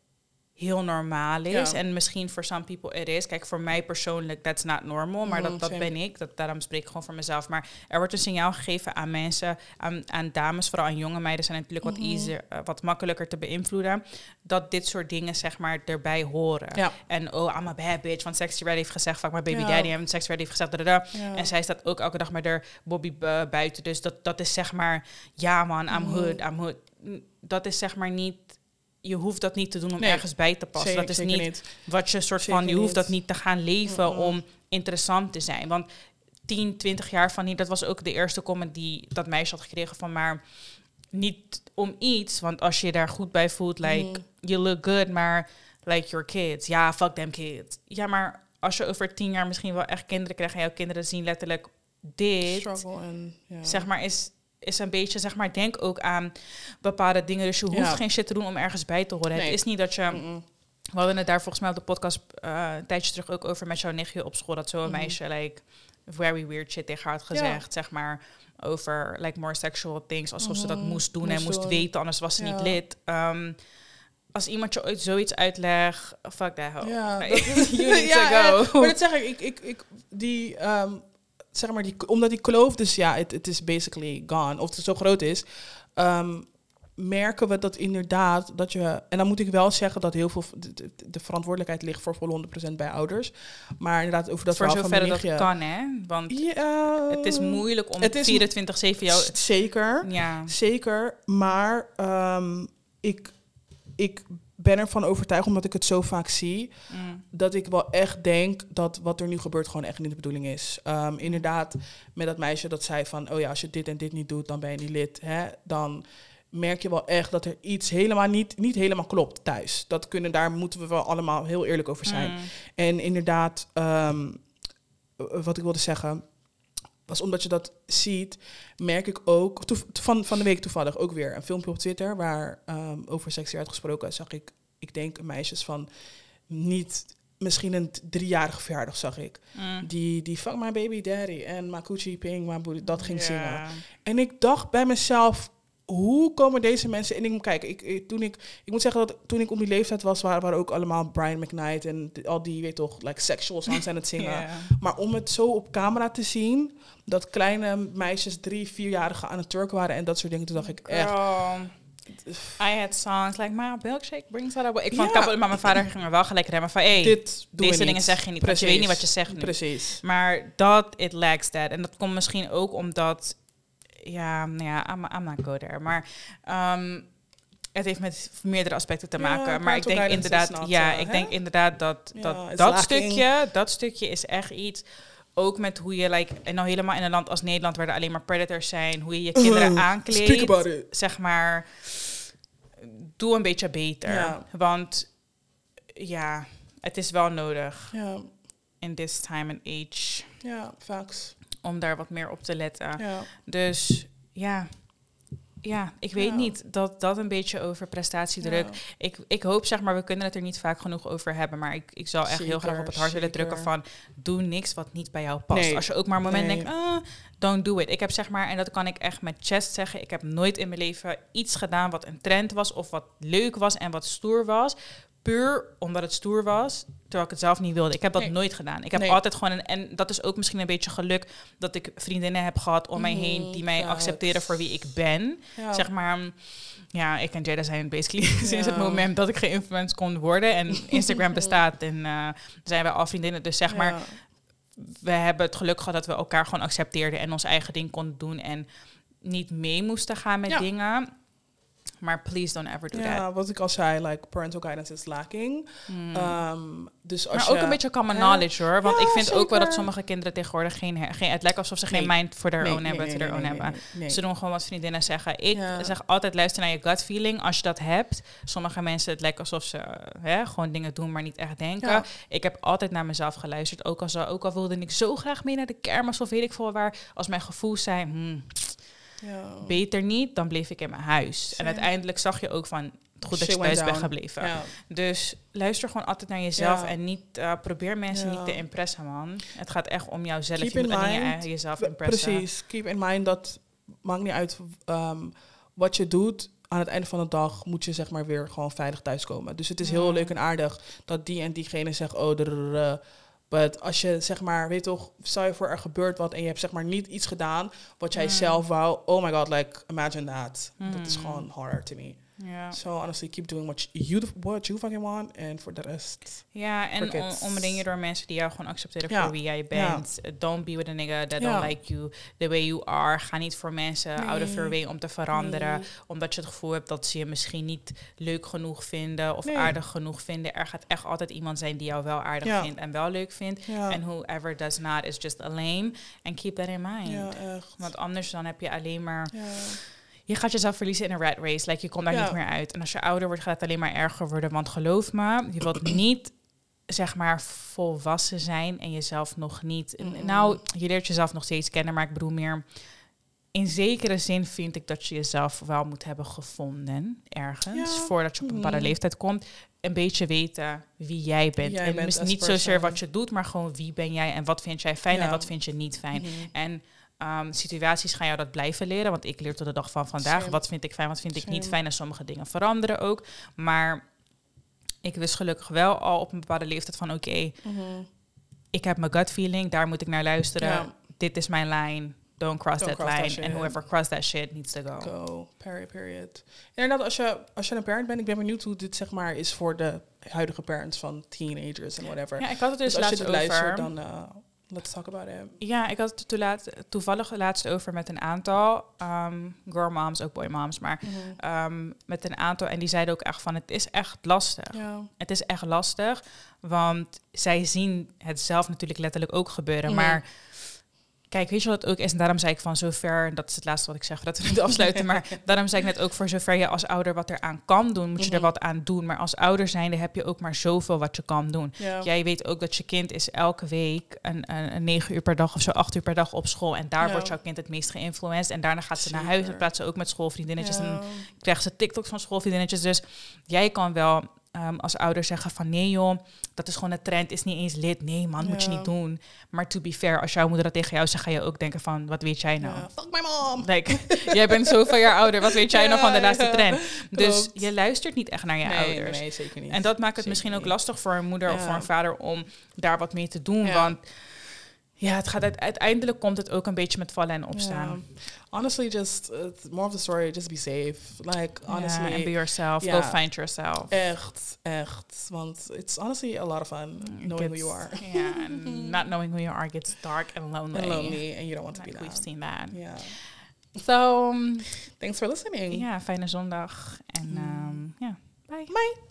heel normaal is. Ja. En misschien voor some people it is. Kijk, voor mij persoonlijk, that's not normal. Maar mm, dat, dat ben ik. Dat, daarom spreek ik gewoon voor mezelf. Maar er wordt een signaal gegeven aan mensen, aan, aan dames, vooral aan jonge meiden, zijn natuurlijk wat, mm-hmm. easier, uh, wat makkelijker te beïnvloeden. Dat dit soort dingen, zeg maar, erbij horen. Ja. En oh, I'm a bad bitch. Want Sexyy Red heeft gezegd, fuck my baby ja. daddy. En Sexyy Red heeft gezegd, da, ja. En zij staat ook elke dag met haar Bobby uh, buiten. Dus dat, dat is zeg maar, ja man, I'm mm. hood, I'm hood. Dat is zeg maar niet, je hoeft dat niet te doen om nee, ergens bij te passen. Zeker, dat is niet, niet wat je soort zeker van, je hoeft niet. dat niet te gaan leven mm-hmm. om interessant te zijn. Want tien, twintig jaar van hier, dat was ook de eerste comment die dat meisje had gekregen van, maar niet om iets, want als je je daar goed bij voelt, like, mm. you look good, maar like your kids, ja, yeah, fuck them kids. Ja, maar als je over tien jaar misschien wel echt kinderen krijgt en jouw kinderen zien letterlijk dit, and, yeah. zeg maar, is is een beetje, zeg maar, denk ook aan bepaalde dingen. Dus je hoeft ja. geen shit te doen om ergens bij te horen. Nee. Het is niet dat je... Mm-mm. We hadden het daar volgens mij op de podcast uh, een tijdje terug ook over met jouw nichtje op school. Dat zo'n mm-hmm. meisje, like, very weird shit tegen haar had gezegd, ja. zeg maar, over, like, more sexual things. Alsof mm-hmm. ze dat moest doen moest en moest doen. weten, anders was ze ja. niet lid. Um, als iemand je ooit zoiets uitlegt, fuck that hoe. Ja, dat is, you need ja, to go. Maar dat zeg ik, ik, ik, ik die... Um, zeg maar, die, omdat die kloof, dus ja, het it, it is basically gone, of het zo groot is, um, merken we dat inderdaad, dat je, en dan moet ik wel zeggen dat heel veel, de, de verantwoordelijkheid ligt voor vol honderd procent bij ouders, maar inderdaad over dat voor verhaal van zover dat kan, hè? Want ja, het is moeilijk om vierentwintig zeven jou... Zeker, ja. zeker, maar um, ik, ik ben ervan overtuigd, omdat ik het zo vaak zie, mm. dat ik wel echt denk dat wat er nu gebeurt gewoon echt niet de bedoeling is. Um, inderdaad, met dat meisje dat zei van, oh ja, als je dit en dit niet doet, dan ben je niet lid. Hè? Dan merk je wel echt dat er iets helemaal niet, niet helemaal klopt thuis. Dat kunnen, daar moeten we wel allemaal heel eerlijk over zijn. Mm. En inderdaad, um, wat ik wilde zeggen, was omdat je dat ziet, merk ik ook, to, van, van de week toevallig ook weer een filmpje op Twitter, waar um, over Sexyy uitgesproken, zag ik, ik denk meisjes van niet, misschien een driejarige verjaardag zag ik, mm. die, die fuck my baby daddy en my coochie ping, my booty, dat ging yeah. zingen. En ik dacht bij mezelf, hoe komen deze mensen... En ik moet kijken, ik, ik, toen ik, ik moet zeggen dat toen ik om die leeftijd was, waren, waren ook allemaal Brian McKnight en al die, weet toch, like sexual songs aan het zingen. Yeah. Maar om het zo op camera te zien, dat kleine meisjes, drie, vierjarigen aan het turken waren en dat soort dingen, toen dacht ik echt... Girl. I had songs like my milkshake brings that up. Ik vond ja. het maar mijn vader ging er wel gelijk remmen van, hey, dit deze dingen niet. zeg je niet, want je weet niet wat je zegt nu. Precies. Maar dat, it lacks that. En dat komt misschien ook omdat, ja, nou ja, I'm, I'm not go there. Maar um, het heeft met meerdere aspecten te maken. Ja, maar ik denk inderdaad, not, ja, uh, ik hè? denk inderdaad dat ja, dat, dat stukje, dat stukje is echt iets. Ook met hoe je, like, en nou helemaal in een land als Nederland, waar er alleen maar predators zijn, hoe je je kinderen uh, aankleedt, zeg maar, doe een beetje beter. Ja. Want ja, het is wel nodig. Ja. In this time and age. Ja, facts. Om daar wat meer op te letten. Ja. Dus ja, ja, ik weet ja. niet dat dat een beetje over prestatiedruk. Ja. Ik, ik hoop, zeg maar, we kunnen het er niet vaak genoeg over hebben, maar ik, ik zou echt zeker, heel graag op het hart willen drukken van, doe niks wat niet bij jou past. Nee. Als je ook maar een moment nee. denkt, ah, don't do it. Ik heb, zeg maar, en dat kan ik echt met chest zeggen, ik heb nooit in mijn leven iets gedaan wat een trend was of wat leuk was en wat stoer was, puur omdat het stoer was, terwijl ik het zelf niet wilde. Ik heb dat nee. nooit gedaan. Ik heb nee. altijd gewoon... Een, en dat is ook misschien een beetje geluk... dat ik vriendinnen heb gehad om mij heen... die mij ja, accepteren het. voor wie ik ben. Ja. Zeg maar... Ja, ik en Jada zijn basically ja. sinds het moment dat ik geïnfluenced kon worden. En Instagram bestaat en uh, zijn wij al vriendinnen. Dus zeg maar... Ja. We hebben het geluk gehad dat we elkaar gewoon accepteerden... en ons eigen ding konden doen... en niet mee moesten gaan met ja. dingen... Maar please don't ever do ja, that. Ja, wat ik al zei, like parental guidance is lacking. Mm. Um, dus als maar je, ook een beetje common knowledge hoor. Want ja, ik vind zeker. ook wel dat sommige kinderen tegenwoordig geen... geen het lijkt alsof ze nee. geen mind voor their nee, own nee, hebben. Nee, nee, nee, nee, nee, nee, nee. Ze doen gewoon wat vriendinnen zeggen. Ik ja. zeg altijd luister naar je gut feeling. Als je dat hebt. Sommige mensen, het lijkt alsof ze hè, gewoon dingen doen, maar niet echt denken. Ja. Ik heb altijd naar mezelf geluisterd. Ook al, zo, ook al wilde ik zo graag mee naar de kermis of weet ik veel waar. Als mijn gevoel zei... Hmm, ja. beter niet, dan bleef ik in mijn huis. Same. En uiteindelijk zag je ook van het goed dat je thuis bent gebleven. Ja. Dus luister gewoon altijd naar jezelf ja. en niet uh, probeer mensen ja. niet te impressen, man. Het gaat echt om jouzelf. Keep je moet mind, je, jezelf impressen. Precies. Keep in mind dat maakt niet uit um, wat je doet. Aan het einde van de dag moet je zeg maar weer gewoon veilig thuiskomen. Dus het is heel ja. leuk en aardig dat die en diegene zegt, oh, drrr, but als je zeg maar, weet toch, stel je voor er gebeurt wat en je hebt zeg maar niet iets gedaan wat jij mm. zelf wou. Oh my god, like imagine that. Mm. Dat is gewoon horror to me. Yeah. So honestly, keep doing what you what you fucking want and for the rest. Ja, en om, omring je door mensen die jou gewoon accepteren ja. voor wie jij bent. Ja. Don't be with a nigga that ja. don't like you the way you are. Ga niet voor mensen nee. out of your way om te veranderen, nee. omdat je het gevoel hebt dat ze je misschien niet leuk genoeg vinden of nee. aardig genoeg vinden. Er gaat echt altijd iemand zijn die jou wel aardig ja. vindt en wel leuk vindt. Ja. And whoever does not is just a lame. And keep that in mind. Ja, echt. Want anders dan heb je alleen maar... Ja. Je gaat jezelf verliezen in een rat race. Like, je komt daar ja. niet meer uit. En als je ouder wordt, gaat het alleen maar erger worden. Want geloof me, je wilt niet, zeg maar, volwassen zijn en jezelf nog niet... Mm-hmm. Nou, je leert jezelf nog steeds kennen, maar ik bedoel meer... In zekere zin vind ik dat je jezelf wel moet hebben gevonden, ergens. Ja. Voordat je op een bepaalde mm-hmm. leeftijd komt. Een beetje weten wie jij bent. Jij en bent niet zozeer wat je doet, maar gewoon wie ben jij... en wat vind jij fijn ja. en wat vind je niet fijn. Mm-hmm. En... Um, situaties gaan jou dat blijven leren. Want ik leer tot de dag van vandaag. Same. Wat vind ik fijn, wat vind ik Same. niet fijn. En sommige dingen veranderen ook. Maar ik wist gelukkig wel al op een bepaalde leeftijd van... oké, okay, mm-hmm. ik heb mijn gut feeling. Daar moet ik naar luisteren. Ja. Dit is mijn lijn. Don't cross Don't that cross line. And whoever cross that shit needs to go. Go. Period, period. Inderdaad, als je, als je een parent bent... ik ben benieuwd hoe dit zeg maar is voor de huidige parents van teenagers en whatever. Ja, ik had het dus, dus als je dit luistert, dan... Uh, let's talk about it. Ja, ik had het toelaat, toevallig laatst over met een aantal um, girl moms, ook boy moms, maar mm-hmm. um, met een aantal. En die zeiden ook echt van, het is echt lastig. Ja. Het is echt lastig, want zij zien het zelf natuurlijk letterlijk ook gebeuren, mm-hmm. maar... Kijk, weet je wat het ook is? En daarom zei ik van zover... dat is het laatste wat ik zeg, voordat we het afsluiten... maar daarom zei ik net ook voor zover je als ouder wat eraan kan doen... moet je mm-hmm. er wat aan doen. Maar als ouder zijnde heb je ook maar zoveel wat je kan doen. Ja. Jij weet ook dat je kind is elke week... Een, een, een negen uur per dag of zo, acht uur per dag op school... en daar ja. wordt jouw kind het meest geïnfluenced... en daarna gaat ze Zeker. naar huis en praat ze ook met schoolvriendinnetjes... Ja. en krijgt ze TikToks van schoolvriendinnetjes. Dus jij kan wel... Um, als ouder zeggen van nee joh, dat is gewoon een trend, is niet eens lid. Nee man, ja. moet je niet doen. Maar to be fair, als jouw moeder dat tegen jou zegt, ga je ook denken van, wat weet jij nou? Ja. Fuck my mom! Like, jij bent zoveel jaar ouder, wat weet jij ja, nou van de laatste ja. trend? Dus Klopt. je luistert niet echt naar je nee, ouders. Nee, zeker niet. En dat maakt het zeker misschien niet. ook lastig voor een moeder ja. of voor een vader om daar wat mee te doen. Ja. Want ja, het gaat uit, uiteindelijk komt het ook een beetje met vallen en opstaan. Yeah. Honestly, just uh, more of the story, just be safe. Like, honestly. Yeah, and be yourself. Yeah. Go find yourself. Echt, echt. Want it's honestly a lot of fun knowing gets, who you are. Yeah, and not knowing who you are gets dark and lonely. And lonely, and you don't want to like be that. We've seen that. Yeah. So, um, thanks for listening. Ja, fijne zondag. En um, ja, bye. Bye.